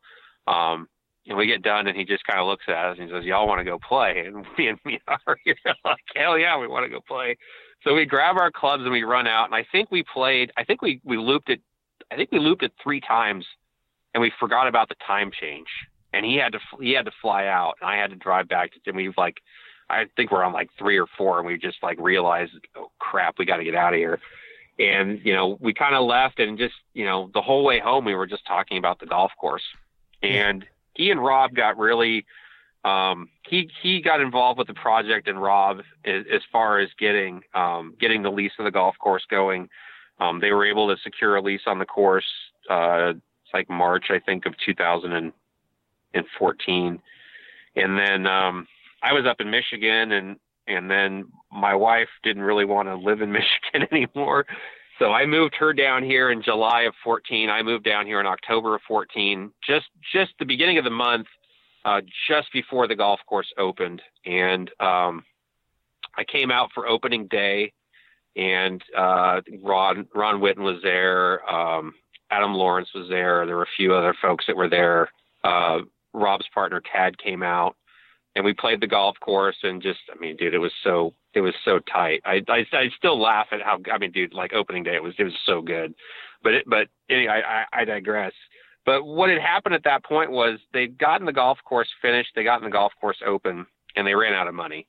F: Um, and we get done, and he just kind of looks at us and he says, "Y'all want to go play?" And me and me are you know, like, "Hell yeah, we want to go play." So we grab our clubs and we run out. And I think we played. I think we we looped it. I think we looped it three times, and we forgot about the time change. And he had to he had to fly out, and I had to drive back. To, and we like, I think we're on like three or four, and we just like realized, oh crap, we got to get out of here. And you know, we kind of left, and just you know, the whole way home, we were just talking about the golf course. And he and Rob got really, um, he he got involved with the project, and Rob, as, as far as getting um, getting the lease of the golf course going, um, they were able to secure a lease on the course. Uh, it's like March, I think, of two thousand fourteen, and then um, I was up in Michigan, and and then my wife didn't really want to live in Michigan anymore. So I moved her down here in July of fourteen. I moved down here in October of fourteen, just just the beginning of the month, uh, just before the golf course opened. And um, I came out for opening day, and uh, Ron Ron Witten was there. Um, Adam Lawrence was there. There were a few other folks that were there. Uh, Rob's partner Tad came out, and we played the golf course. And just, I mean, dude, it was so. It was so tight. I, I I still laugh at how, I mean, dude, like opening day, it was, it was so good, but it, but anyway, I, I digress. But what had happened at that point was they'd gotten the golf course finished. They gotten the golf course open, and they ran out of money.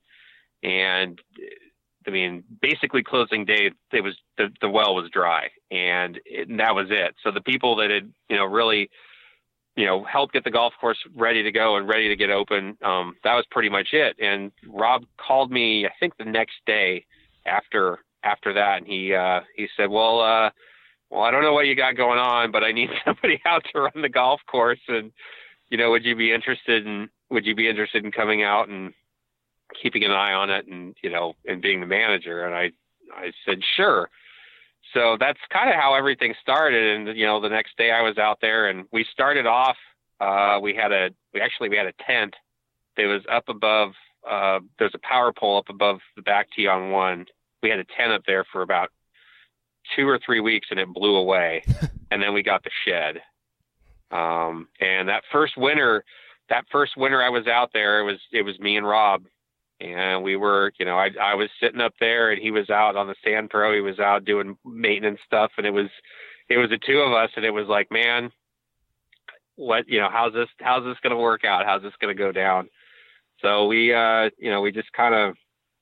F: And I mean, basically closing day, it was, the, the well was dry, and, it, and that was it. So the people that had, you know, really, you know, help get the golf course ready to go and ready to get open. Um, that was pretty much it. And Rob called me, I think the next day after, after that. And he, uh, he said, well, uh, well, I don't know what you got going on, but I need somebody out to run the golf course. And, you know, would you be interested in, would you be interested in coming out and keeping an eye on it and, you know, and being the manager? And I, I said, sure. So that's kind of how everything started. And, you know, the next day I was out there, and we started off, uh, we had a, we actually, we had a tent that was up above, uh, there's a power pole up above the back tee on one. We had a tent up there for about two or three weeks, and it blew away. And then we got the shed. Um, and that first winter, that first winter I was out there, it was, it was me and Rob. And we were, you know, I I was sitting up there, and he was out on the Sand Pro. He was out doing maintenance stuff, and it was, it was the two of us, and it was like, man, what, you know, how's this, how's this going to work out? How's this going to go down? So we, uh, you know, we just kind of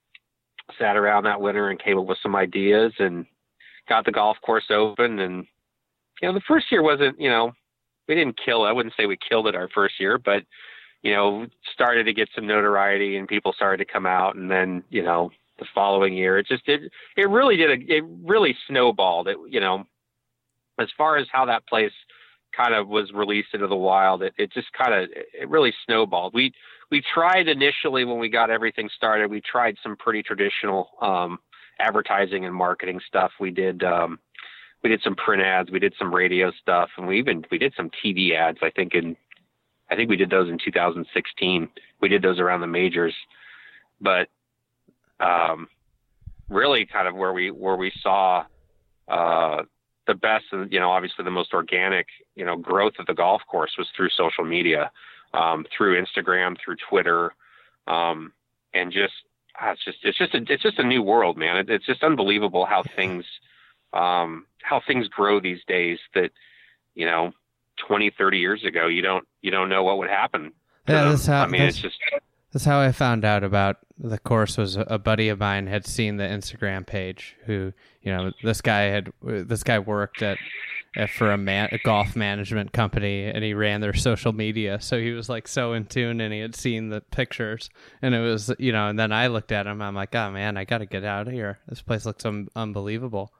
F: sat around that winter and came up with some ideas and got the golf course open. And, you know, the first year wasn't, you know, we didn't kill it. I wouldn't say we killed it our first year, but, you know, started to get some notoriety, and people started to come out. And then, you know, the following year, it just did, it really did, a, it really snowballed. It, you know, as far as how that place kind of was released into the wild, it, it just kind of, it really snowballed. We, we tried initially when we got everything started, we tried some pretty traditional, um, advertising and marketing stuff. We did, um, we did some print ads, we did some radio stuff, and we even, we did some T V ads, I think in, I think we did those in two thousand sixteen. We did those around the majors, but um, really kind of where we where we saw uh, the best, and you know, obviously the most organic, you know, growth of the golf course was through social media, um, through Instagram, through Twitter, um, and just ah, it's just it's just a, it's just a new world, man. It, it's just unbelievable how things um, how things grow these days. That you know. twenty, thirty years ago, you don't, you don't know what would happen.
A: Yeah, that's how,
F: I mean,
A: that's,
F: it's just,
A: that's how I found out about the course. Was a buddy of mine had seen the Instagram page who, you know, this guy had, this guy worked at, at for a, man, a golf management company, and he ran their social media. So he was like so in tune, and he had seen the pictures, and it was, you know, and then I looked at him, I'm like, oh man, I got to get out of here. This place looks un- unbelievable.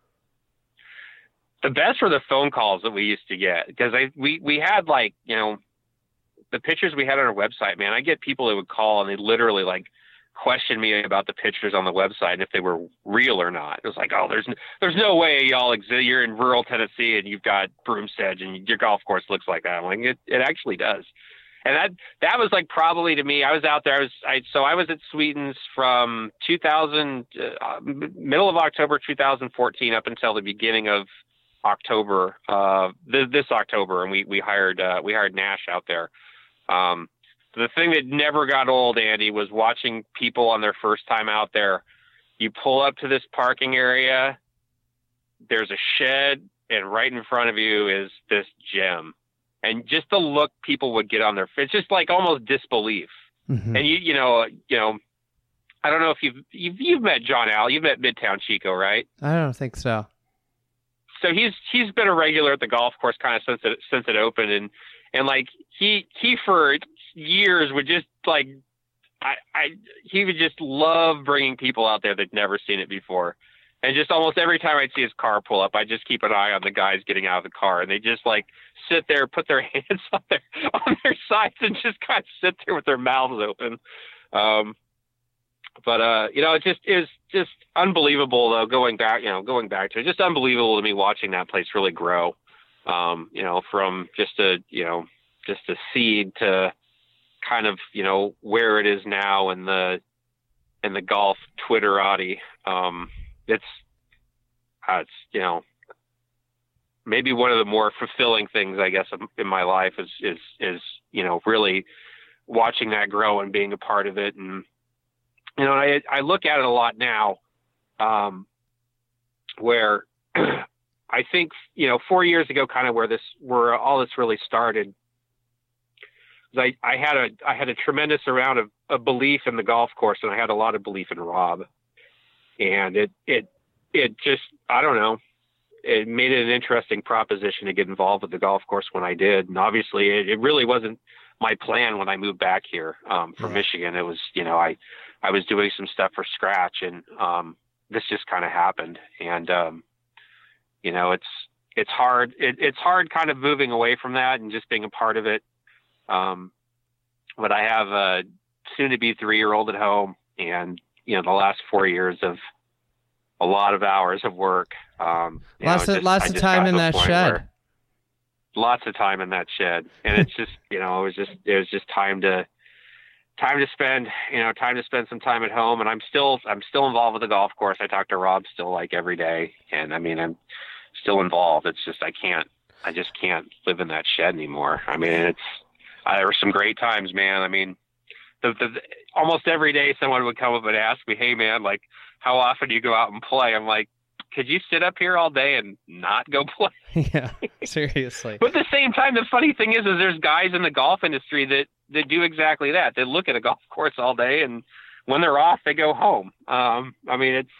F: The best were the phone calls that we used to get, because I we we had like, you know, the pictures we had on our website, man. I get people that would call, and they literally like question me about the pictures on the website and if they were real or not. It was like, oh, there's there's no way y'all exist. You're in rural Tennessee and you've got broom sedge and your golf course looks like that. I'm like, it it actually does. And that that was like probably to me, I was out there. I was I so I was at Sweetens from two thousand uh, middle of October two thousand fourteen up until the beginning of October, uh, th- this October, and we we hired uh, we hired Nash out there. Um, the thing that never got old, Andy, was watching people on their first time out there. You pull up to this parking area, there's a shed, and right in front of you is this gym. And just the look people would get on their face, just like almost disbelief. Mm-hmm. And you, you know, you know, I don't know if you've, you've, you've met John Al, you've met Midtown Chico, right?
A: I don't think so.
F: So he's, he's been a regular at the golf course kind of since it, since it opened. And, and like he, he for years would just like, I, I, he would just love bringing people out there that'd never seen it before. And just almost every time I'd see his car pull up, I just keep an eye on the guys getting out of the car, and they just like sit there, put their hands on their on their sides, and just kind of sit there with their mouths open. Um, but uh, you know, it just is just unbelievable though. Going back, you know, going back to it, just unbelievable to me watching that place really grow. Um, you know, from just a you know just a seed to kind of you know where it is now in the in the golf Twitterati. Um, It's, uh, it's, you know, maybe one of the more fulfilling things, I guess, in my life is, is, is, you know, really watching that grow and being a part of it. And, you know, I, I look at it a lot now, um, where I think, you know, four years ago, kind of where this, where all this really started, I, I had a, I had a tremendous amount of, of belief in the golf course, and I had a lot of belief in Rob. And it, it, it just, I don't know, it made it an interesting proposition to get involved with the golf course when I did. And obviously it, it really wasn't my plan when I moved back here, um, from yeah. Michigan. It was, you know, I, I was doing some stuff for scratch, and, um, this just kind of happened. And, um, you know, it's, it's hard. It, it's hard kind of moving away from that and just being a part of it. Um, but I have a soon to be three-year-old at home, and, you know, the last four years of a lot of hours of work. Um,
A: lots
F: know,
A: of,
F: just,
A: lots of time in that shed.
F: Lots of time in that shed. And it's just, you know, it was just, it was just time to, time to spend, you know, time to spend some time at home. And I'm still, I'm still involved with the golf course. I talk to Rob still like every day. And I mean, I'm still involved. It's just, I can't, I just can't live in that shed anymore. I mean, it's, uh, there were some great times, man. I mean, The, the, almost every day someone would come up and ask me, hey man, like how often do you go out and play? I'm like, could you sit up here all day and not go play?
A: Yeah, seriously.
F: But at the same time, the funny thing is, is there's guys in the golf industry that, that do exactly that. They look at a golf course all day, and when they're off, they go home. Um, I mean, it's,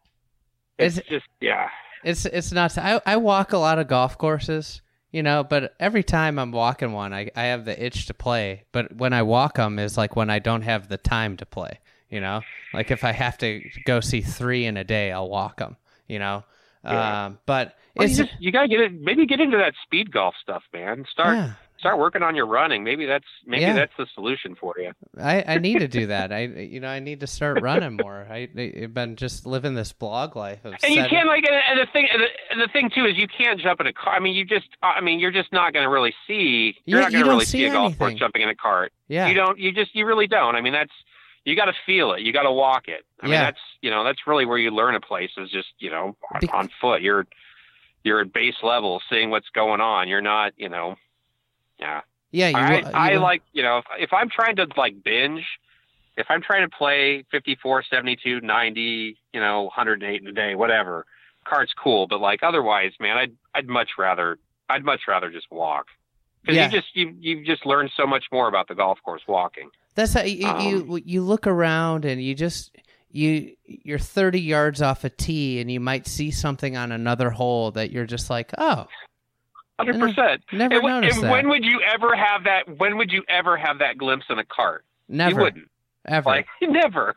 F: it's, it's just, yeah.
A: It's, it's nuts. I, I walk a lot of golf courses. You know, but every time I'm walking one, I, I have the itch to play. But when I walk them is like when I don't have the time to play, you know? Like if I have to go see three in a day, I'll walk them, you know? Yeah. Um, but
F: well,
A: it's...
F: You, just, you got to get it, maybe get into that speed golf stuff, man. Start
A: yeah.
F: start working on your running. Maybe that's maybe yeah. that's the solution for you.
A: I, I need to do that. I you know I need to start running more. I, I've been just living this blog life of.
F: And
A: setting...
F: you can't like and the thing and the, and the thing too is you can't jump in a car. I mean you just I mean you're just not going to really see. You're
A: you,
F: not going to really see,
A: see
F: a golf course jumping in a cart.
A: Yeah.
F: You don't. You just you really don't. I mean that's you got to feel it. You got to walk it. I
A: yeah.
F: mean that's you know that's really where you learn a place is just you know on,
A: Be-
F: on foot. You're you're at base level, seeing what's going on. You're not you know. Yeah.
A: Yeah, you,
F: I,
A: you,
F: I like, you know, if, if I'm trying to like binge, if I'm trying to play fifty-four, seventy-two, ninety, you know, one hundred eight in a day, whatever, cart's cool. But like otherwise, man, I'd, I'd much rather, I'd much rather just walk. Cause
A: yeah.
F: you just, you, you just learn so much more about the golf course walking.
A: That's how you, um, you, you look around and you just, you, you're thirty yards off a tee and you might see something on another hole that you're just like, oh,
F: Hundred percent.
A: Never
F: and,
A: noticed
F: and
A: that.
F: When would you ever have that? When would you ever have that glimpse in a cart?
A: Never.
F: You wouldn't.
A: Ever.
F: Like never.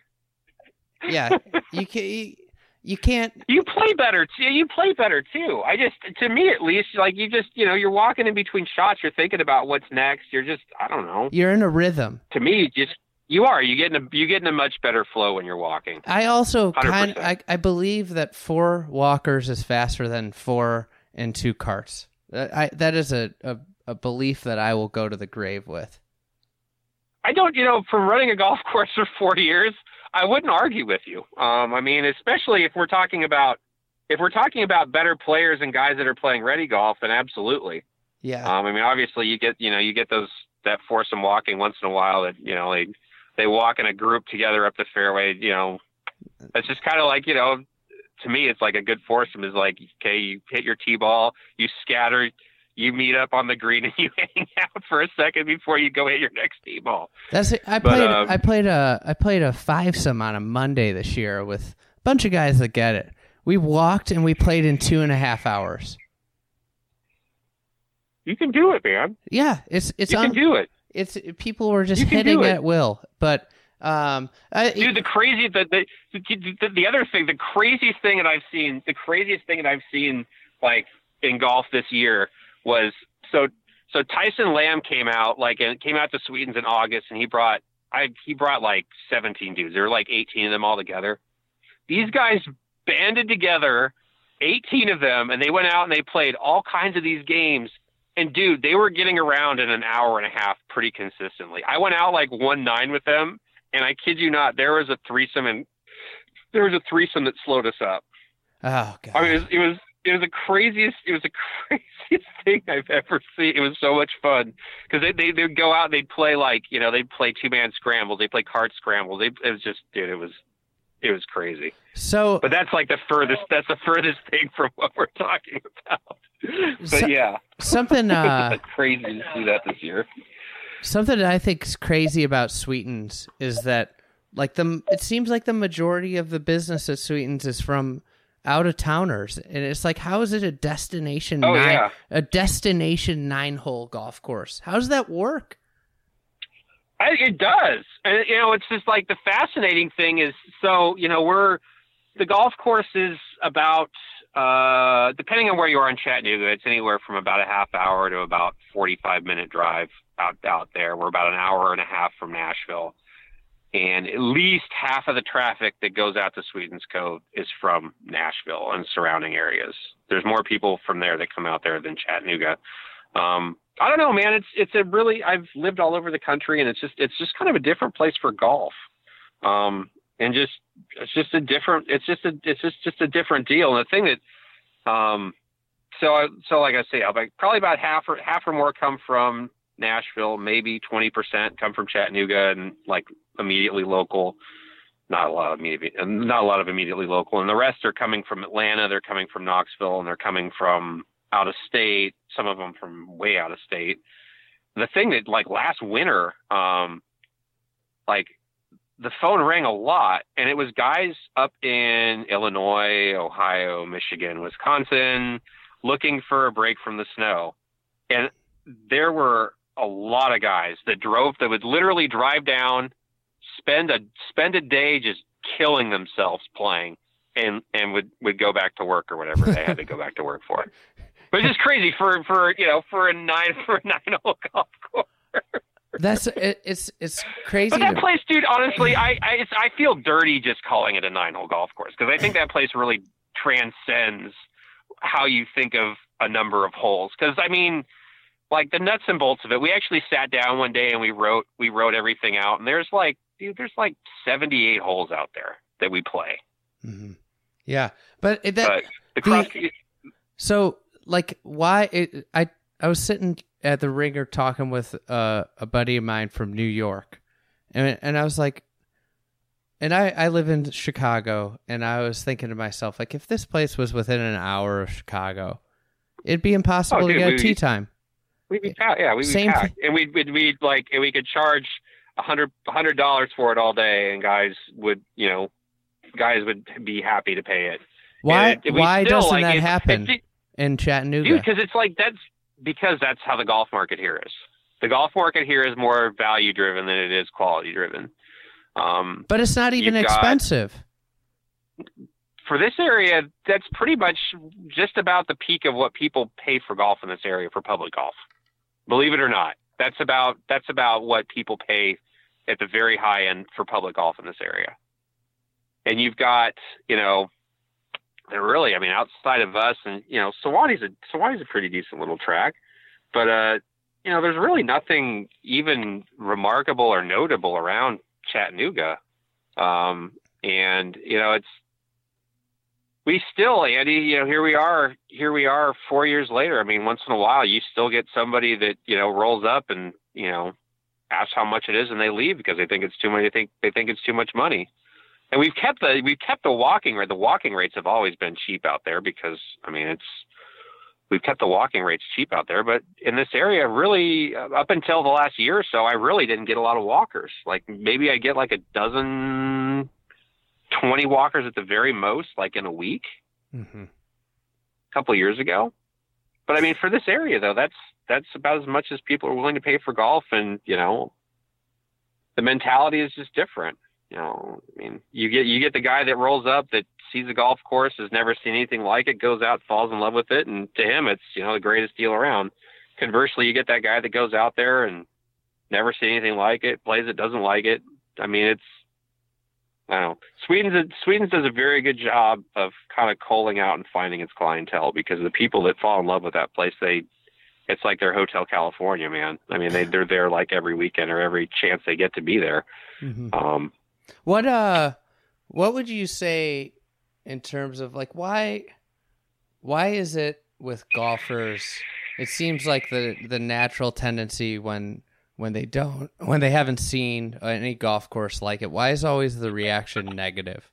A: Yeah. You can. You, you can't.
F: You play better too. You play better too. I just, to me at least, like you just, you know, you're walking in between shots. You're thinking about what's next. You're just, I don't know.
A: You're in a rhythm.
F: To me, just you are. You get in a you get in a much better flow when you're walking.
A: I also kind of, I, I believe that four walkers is faster than four and two carts. I, that is a, a, a belief that I will go to the grave with.
F: I don't, you know, from running a golf course for four years, I wouldn't argue with you. Um, I mean, especially if we're talking about, if we're talking about better players and guys that are playing ready golf, then absolutely.
A: Yeah.
F: Um, I mean, obviously you get, you know, you get those that foursome walking once in a while that, you know, they, they walk in a group together up the fairway, you know, it's just kind of like, you know, to me, it's like a good foursome is like, okay, you hit your tee ball, you scatter, you meet up on the green and you hang out for a second before you go hit your next tee ball.
A: That's it. I
F: But,
A: played.
F: um,
A: I played a. I played a five-some on a Monday this year with a bunch of guys that get it. We walked and we played in two and a half hours.
F: You can do it, man.
A: Yeah, it's it's
F: You
A: on,
F: can do it.
A: It's people were just
F: You can
A: hitting
F: do it.
A: at will, but um, I,
F: Dude, the crazy, the, the the the other thing, the craziest thing that I've seen, the craziest thing that I've seen, like in golf this year was so so Tyson Lamb came out like and came out to Sweetens in August, and he brought I he brought like seventeen dudes. There were like eighteen of them all together. These guys banded together, eighteen of them, and they went out and they played all kinds of these games. And dude, they were getting around in an hour and a half pretty consistently. I went out like one nine with them, and I kid you not, there was a threesome, and there was a threesome that slowed us up.
A: oh god,
F: I mean, it was it was, it was the craziest, it was the craziest thing I've ever seen. It was so much fun because they they they'd go out, and they'd play like you know they'd play two man scrambles, they play card scrambles. They it was just dude, it was it was crazy.
A: so
F: But that's like the furthest that's the furthest thing from what we're talking about. But
A: So-
F: yeah.
A: something. Uh,
F: It's crazy to see that this year.
A: Something that I think is crazy about Sweetens is that, like the, it seems like the majority of the business at Sweetens is from out of towners, and it's like, how is it a destination?
F: Oh,
A: nine,
F: yeah.
A: a destination nine hole golf course. How does that work?
F: I, it does. And, you know, it's just like the fascinating thing is, so, you know, we're, the golf course is about, uh, depending on where you are in Chattanooga, it's anywhere from about a half hour to about forty-five minute drive out, out there. We're about an hour and a half from Nashville. And at least half of the traffic that goes out to Sweetens Cove is from Nashville and surrounding areas. There's more people from there that come out there than Chattanooga. Um, I don't know, man. It's it's a really I've lived all over the country, and it's just it's just kind of a different place for golf, um, and just it's just a different it's just a it's just just a different deal. And the thing that, um, so I, so like I say, I'll like probably about half or half or more come from Nashville, maybe twenty percent come from Chattanooga, and like immediately local. Not a lot of immediate, not a lot of immediately local, and the rest are coming from Atlanta. They're coming from Knoxville, and they're coming from out of state, some of them from way out of state. The thing that like last winter, um, like the phone rang a lot, and it was guys up in Illinois, Ohio, Michigan, Wisconsin, looking for a break from the snow. And there were a lot of guys that drove, that would literally drive down, spend a, spend a day just killing themselves playing, and, and would, would go back to work or whatever they had to go back to work for. But it's just crazy for, for you know for a nine for a nine hole golf course.
A: That's it, it's it's crazy.
F: But that
A: to-
F: place, dude. Honestly, I I, it's, I feel dirty just calling it a nine hole golf course because I think that place really transcends how you think of a number of holes. Because I mean, like the nuts and bolts of it. We actually sat down one day and we wrote we wrote everything out. And there's like dude, there's like seventy-eight holes out there that we play.
A: Mm-hmm. Yeah, but it, that
F: But the cross.
A: the- so. Like why it, I I was sitting at the Ringer talking with uh, a buddy of mine from New York, and and I was like, and I, I live in Chicago, and I was thinking to myself, like, if this place was within an hour of Chicago, it'd be impossible
F: Oh,
A: to
F: dude,
A: get a
F: we-
A: tee time.
F: We'd be packed, yeah, we'd be
A: Same
F: packed, and we'd we'd, we'd like, and we could charge a hundred a hundred dollars for it all day, and guys would, you know, guys would be happy to pay it.
A: Why
F: And it- we
A: why
F: still,
A: doesn't
F: like,
A: that
F: it-
A: happen
F: it-
A: in Chattanooga?
F: Dude, because it's like that's because that's how the golf market here is. The golf market here is more value driven than it is quality driven. Um,
A: but it's not even
F: you've got-
A: expensive.
F: for this area, that's pretty much just about the peak of what people pay for golf in this area for public golf. Believe it or not, that's about that's about what people pay at the very high end for public golf in this area. And you've got, you know, they're really, I mean, outside of us, and you know, Sawani's a Sawani's a pretty decent little track, but uh, you know, there's really nothing even remarkable or notable around Chattanooga, um, and you know, it's we still, Andy, you know, here we are, here we are four years later. I mean, once in a while you still get somebody that, you know, rolls up and, you know, asks how much it is and they leave because they think it's too money. They think, they think it's too much money. And we've kept the, we've kept the walking rate. The walking rates have always been cheap out there because, I mean, it's, we've kept the walking rates cheap out there, but in this area, really up until the last year or so, I really didn't get a lot of walkers. Like maybe I get like a dozen, twenty walkers at the very most, like in a week, mm-hmm. a couple of years ago. But I mean, for this area though, that's, that's about as much as people are willing to pay for golf. And, you know, the mentality is just different. You know, I mean, you get, you get the guy that rolls up that sees a golf course, has never seen anything like it, goes out, falls in love with it. And to him, it's, you know, the greatest deal around. Conversely, you get that guy that goes out there and never seen anything like it, plays it, doesn't like it. I mean, it's, I don't know. Sweden's, Sweden's does a very good job of kind of culling out and finding its clientele because the people that fall in love with that place, they, it's like their Hotel California, man. I mean, they, they're there like every weekend or every chance they get to be there. Mm-hmm. Um,
A: What uh, what would you say in terms of like why, why is it with golfers? It seems like the the natural tendency when when they don't when they haven't seen any golf course like it. Why is always the reaction negative?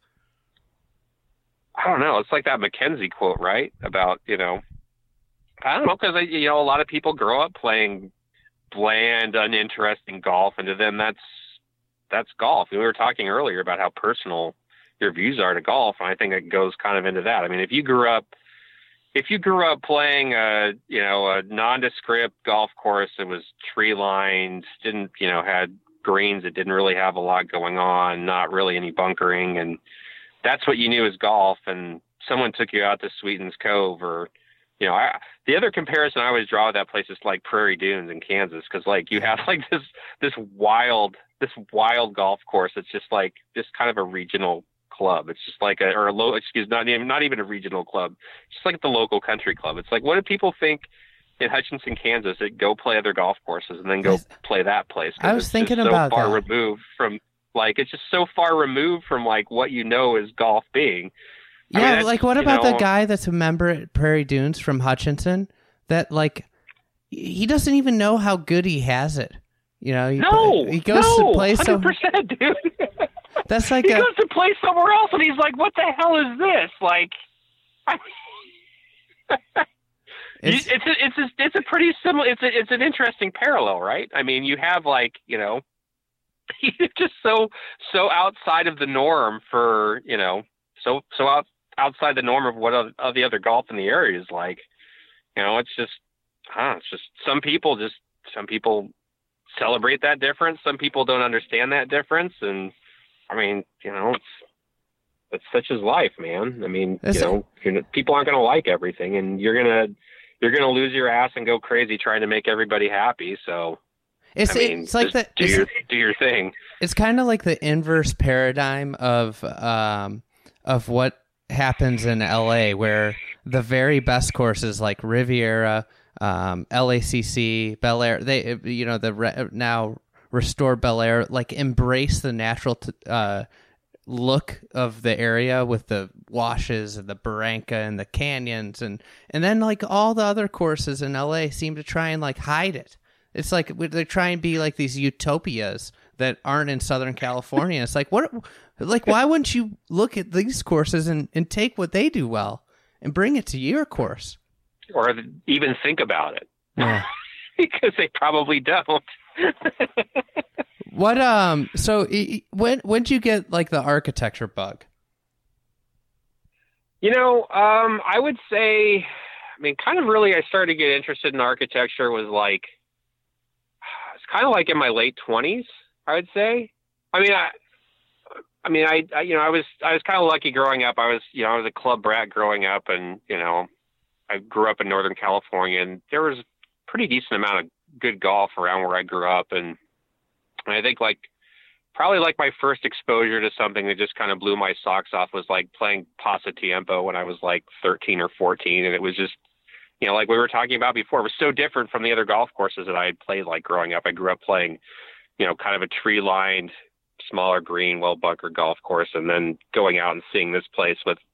F: I don't know. It's like that Mackenzie quote, right? About you know, I don't know because you know a lot of people grow up playing bland, uninteresting golf, and to them that's. That's golf. We were talking earlier about how personal your views are to golf. And I think it goes kind of into that. I mean, if you grew up, if you grew up playing a, you know, a nondescript golf course that was tree lined, didn't, you know, had greens that didn't really have a lot going on, not really any bunkering. And that's what you knew as golf. And someone took you out to Sweetens Cove or, you know, I, the other comparison I always draw with that place is like Prairie Dunes in Kansas. Cause like you have like this, this wild, this wild golf course. It's just like just kind of a regional club. It's just like a, or a low, excuse, not even, not even a regional club. It's just like the local country club. It's like, what do people think in Hutchinson, Kansas that go play other golf courses and then go play that place?
A: I was
F: it's
A: thinking
F: just so
A: about
F: far
A: that.
F: removed from like, it's just so far removed from like what you know is golf being.
A: Yeah.
F: I mean,
A: like what about
F: know,
A: the guy that's a member at Prairie Dunes from Hutchinson that like, he doesn't even know how good he has it. You know, he,
F: no,
A: he goes
F: no,
A: to play some.
F: one hundred percent, dude.
A: That's like
F: he
A: a,
F: goes to play somewhere else, and he's like, "What the hell is this?" Like, I it's it's a, it's a, it's a pretty similar. It's a, it's an interesting parallel, right? I mean, you have like you know, he's just so so outside of the norm for you know, so so out outside the norm of what of, of the other golf in the area is like. You know, it's just, huh? It's just some people just some people. celebrate that difference. Some people don't understand that difference. And I mean, you know, it's, it's such as life, man. I mean, That's you know, you're, people aren't going to like everything and you're going to, you're going to lose your ass and go crazy trying to make everybody happy. So
A: it's,
F: I mean,
A: it's like the,
F: do your, do your thing.
A: It's kind of like the inverse paradigm of, um, of what happens in L A where the very best courses like Riviera, Um, L A C C, Bel Air, they, you know, the re- now Restore Bel Air, like embrace the natural t- uh, look of the area with the washes and the barranca and the canyons. And, and then like all the other courses in L A seem to try and like hide it. It's like they try and be like these utopias that aren't in Southern California. It's like, what, like, why wouldn't you look at these courses and, and take what they do well and bring it to your course?
F: Or even think about it.
A: Yeah.
F: Because they probably don't.
A: What, um, so when, when'd you get like the architecture bug?
F: You know, um, I would say, I mean, kind of really, I started to get interested in architecture was like, it's kind of like in my late twenties, I would say. I mean, I, I mean, I, I, you know, I was, I was kind of lucky growing up. I was, you know, I was a club brat growing up and, you know, I grew up in Northern California and there was a pretty decent amount of good golf around where I grew up. And, and I think like, probably like my first exposure to something that just kind of blew my socks off was like playing Pasatiempo when I was like thirteen or fourteen. And it was just, you know, like we were talking about before, it was so different from the other golf courses that I had played like growing up. I grew up playing, you know, kind of a tree lined, smaller green, well bunker golf course. And then going out and seeing this place with,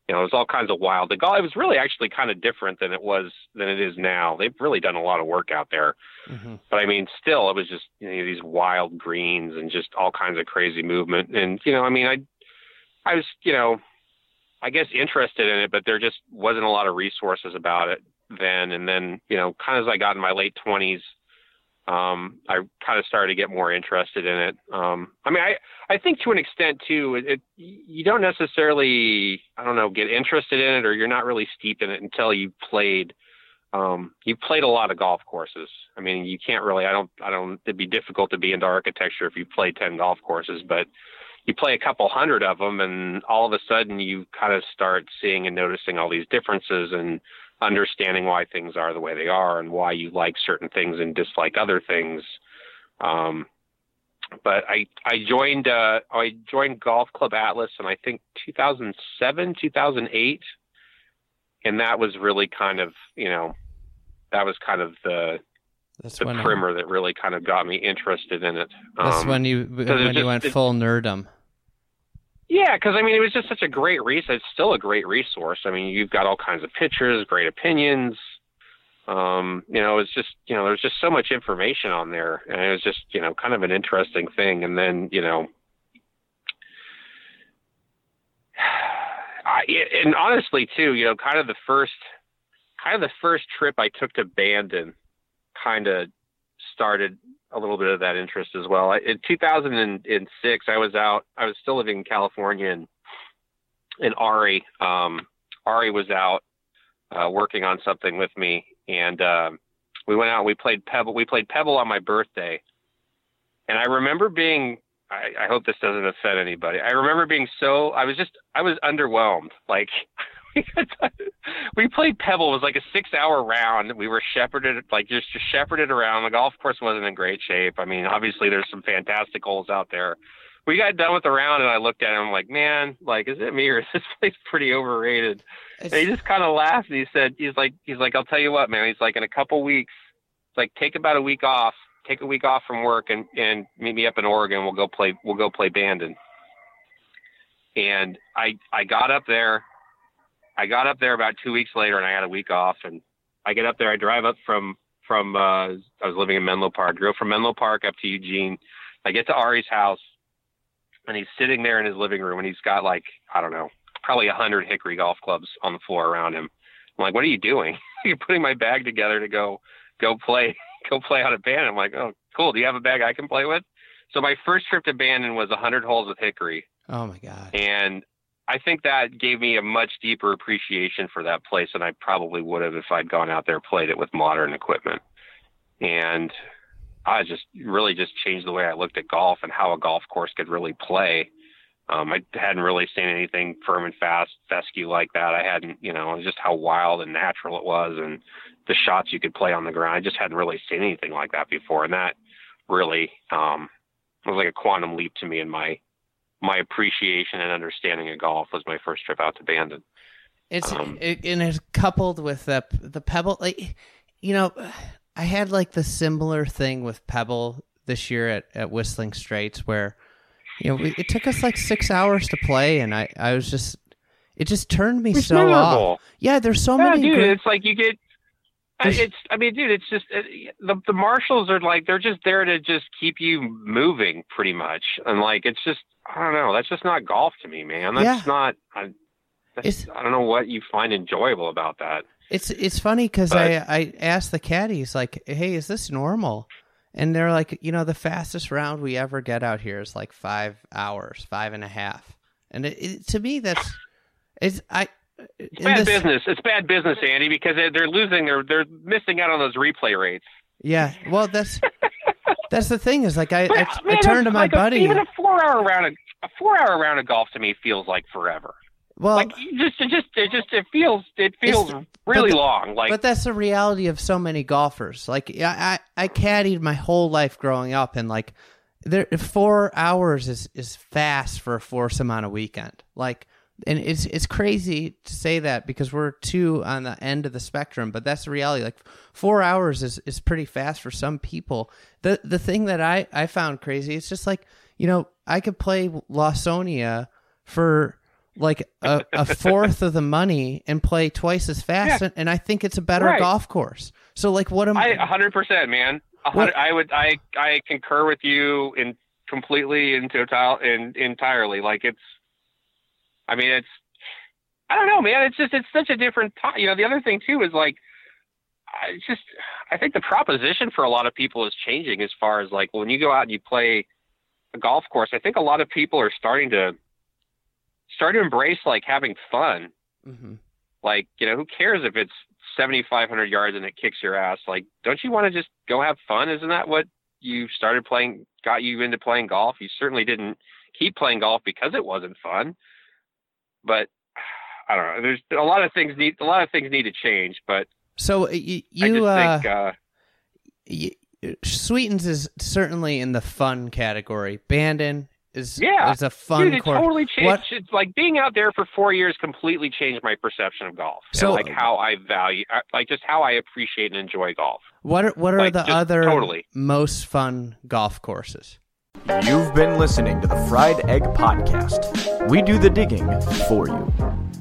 F: You know, it was all kinds of wild. The golf, it was really actually kind of different than it was, than it is now. They've really done a lot of work out there. Mm-hmm. But I mean, still, it was just, you know, these wild greens and just all kinds of crazy movement. And, you know, I mean, I, I was, you know, I guess interested in it, but there just wasn't a lot of resources about it then. And then, you know, kind of as I got in my late twenties, Um, I kind of started to get more interested in it. Um, I mean, I, I think to an extent too, it, it, you don't necessarily, I don't know, get interested in it, or you're not really steeped in it until you played, um, you played a lot of golf courses. I mean, you can't really, I don't, I don't, it'd be difficult to be into architecture if you play ten golf courses, but you play a couple hundred of them, and all of a sudden you kind of start seeing and noticing all these differences and understanding why things are the way they are and why you like certain things and dislike other things. Um, but I, I joined, uh, I joined Golf Club Atlas in, I think, two thousand seven, two thousand eight. And that was really kind of, you know, that was kind of the, that's the primer I, that really kind of got me interested in it.
A: That's um, when you, when you just, went full nerdum.
F: Yeah, because, I mean, it was just such a great resource. It's still a great resource. I mean, you've got all kinds of pictures, great opinions. Um, you know, it's just, you know, there's just so much information on there. And it was just, you know, kind of an interesting thing. And then, you know, I, and honestly, too, you know, kind of the first, kind of the first trip I took to Bandon kind of started a little bit of that interest as well. In two thousand six, I was out, I was still living in California, and, and Ari, um, Ari was out, uh, working on something with me. And, um, we went out, we played Pebble, we played Pebble on my birthday. And I remember being, I, I hope this doesn't offend anybody. I remember being so, I was just, I was underwhelmed. Like, we played Pebble. It was like a six hour round. We were shepherded, like just, just shepherded around. The golf course wasn't in great shape. I mean, obviously there's some fantastic holes out there. We got done with the round, and I looked at him, I'm like, man, like, is it me, or is this place pretty overrated? It's... And he just kind of laughed, and he said, he's like, he's like, I'll tell you what, man, he's like, in a couple weeks, it's like, take about a week off, take a week off from work, and, and meet me up in Oregon. We'll go play, we'll go play Bandon. And I, I got up there, I got up there about two weeks later, and I had a week off, and I get up there, I drive up from, from, uh, I was living in Menlo Park, drove from Menlo Park up to Eugene. I get to Ari's house, and he's sitting there in his living room, and he's got, like, I don't know, probably a hundred Hickory golf clubs on the floor around him. I'm like, what are you doing? You're putting my bag together to go, go play, go play out of Bandon. I'm like, oh, cool. Do you have a bag I can play with? So my first trip to Bandon was a hundred holes with Hickory.
A: Oh my God.
F: And I think that gave me a much deeper appreciation for that place than I probably would have if I'd gone out there and played it with modern equipment. And I just really just changed the way I looked at golf and how a golf course could really play. Um, I hadn't really seen anything firm and fast, fescue like that. I hadn't, you know, just how wild and natural it was, and the shots you could play on the ground. I just hadn't really seen anything like that before. And that really um, was like a quantum leap to me in my, my appreciation and understanding of golf. Was my first trip out to Bandon.
A: It's um, it, and it's coupled with the the Pebble. Like, you know, I had like the similar thing with Pebble this year at, at Whistling Straits, where, you know, we, it took us like six hours to play, and I, I was just, it just turned me
F: it's
A: so
F: memorable.
A: off. Yeah, there's so
F: yeah,
A: many.
F: Dude,
A: great...
F: it's like you get. It's. I mean, dude, it's just it, the the marshals are like, they're just there to just keep you moving, pretty much, and like it's just, I don't know, that's just not golf to me, man. That's
A: yeah.
F: not. I, that's, I don't know what you find enjoyable about that.
A: It's it's funny because I I asked the caddies, like, hey, is this normal? And they're like, you know, the fastest round we ever get out here is like five hours, five and a half. And it, it, to me, that's it's I.
F: It's bad this, business. It's bad business, Andy, because they're losing. They're they're missing out on those replay rates.
A: Yeah, well, that's that's the thing is like I but, I, man, I turned to my
F: like
A: buddy.
F: A, even a four hour round of a four hour round of golf to me feels like forever.
A: Well,
F: like you just it just it just it feels it feels really
A: the,
F: long. Like,
A: but that's the reality of so many golfers. Like I I, I caddied my whole life growing up, and like there four hours is is fast for a foursome on a weekend. Like. And it's it's crazy to say that because we're two on the end of the spectrum, but that's the reality. Like four hours is, is pretty fast for some people. The the thing that I, I found crazy, it's just like, you know, I could play Lawsonia for like a, a fourth of the money and play twice as fast,
F: Yeah.
A: and, and I think it's a better
F: Right.
A: golf course. So like, what am
F: I a hundred percent, man. A hundred,
A: What-
F: I would, I, I concur with you in completely and total and entirely. Like it's, I mean, it's, I don't know, man. It's just, it's such a different time. You know, the other thing too is like, I it's just, I think the proposition for a lot of people is changing as far as like when you go out and you play a golf course. I think a lot of people are starting to start to embrace like having fun.
A: Mm-hmm.
F: Like, you know, who cares if it's seventy-five hundred yards and it kicks your ass? Like, don't you want to just go have fun? Isn't that what you started playing, got you into playing golf? You certainly didn't keep playing golf because it wasn't fun. But I don't know. There's a lot of things need a lot of things need to change. But
A: So you,
F: I
A: you
F: just
A: uh,
F: think uh,
A: y- Sweetens is certainly in the fun category. Bandon is
F: Yeah.
A: is a fun
F: dude, it
A: course.
F: totally changed.
A: What-
F: It's like being out there for four years completely changed my perception of golf.
A: So-
F: and like how I value, like just how I appreciate and enjoy golf.
A: What are, what are
F: Like,
A: the
F: just
A: other
F: totally.
A: most fun golf courses?
C: You've been listening to the Fried Egg Podcast. We do the digging for you.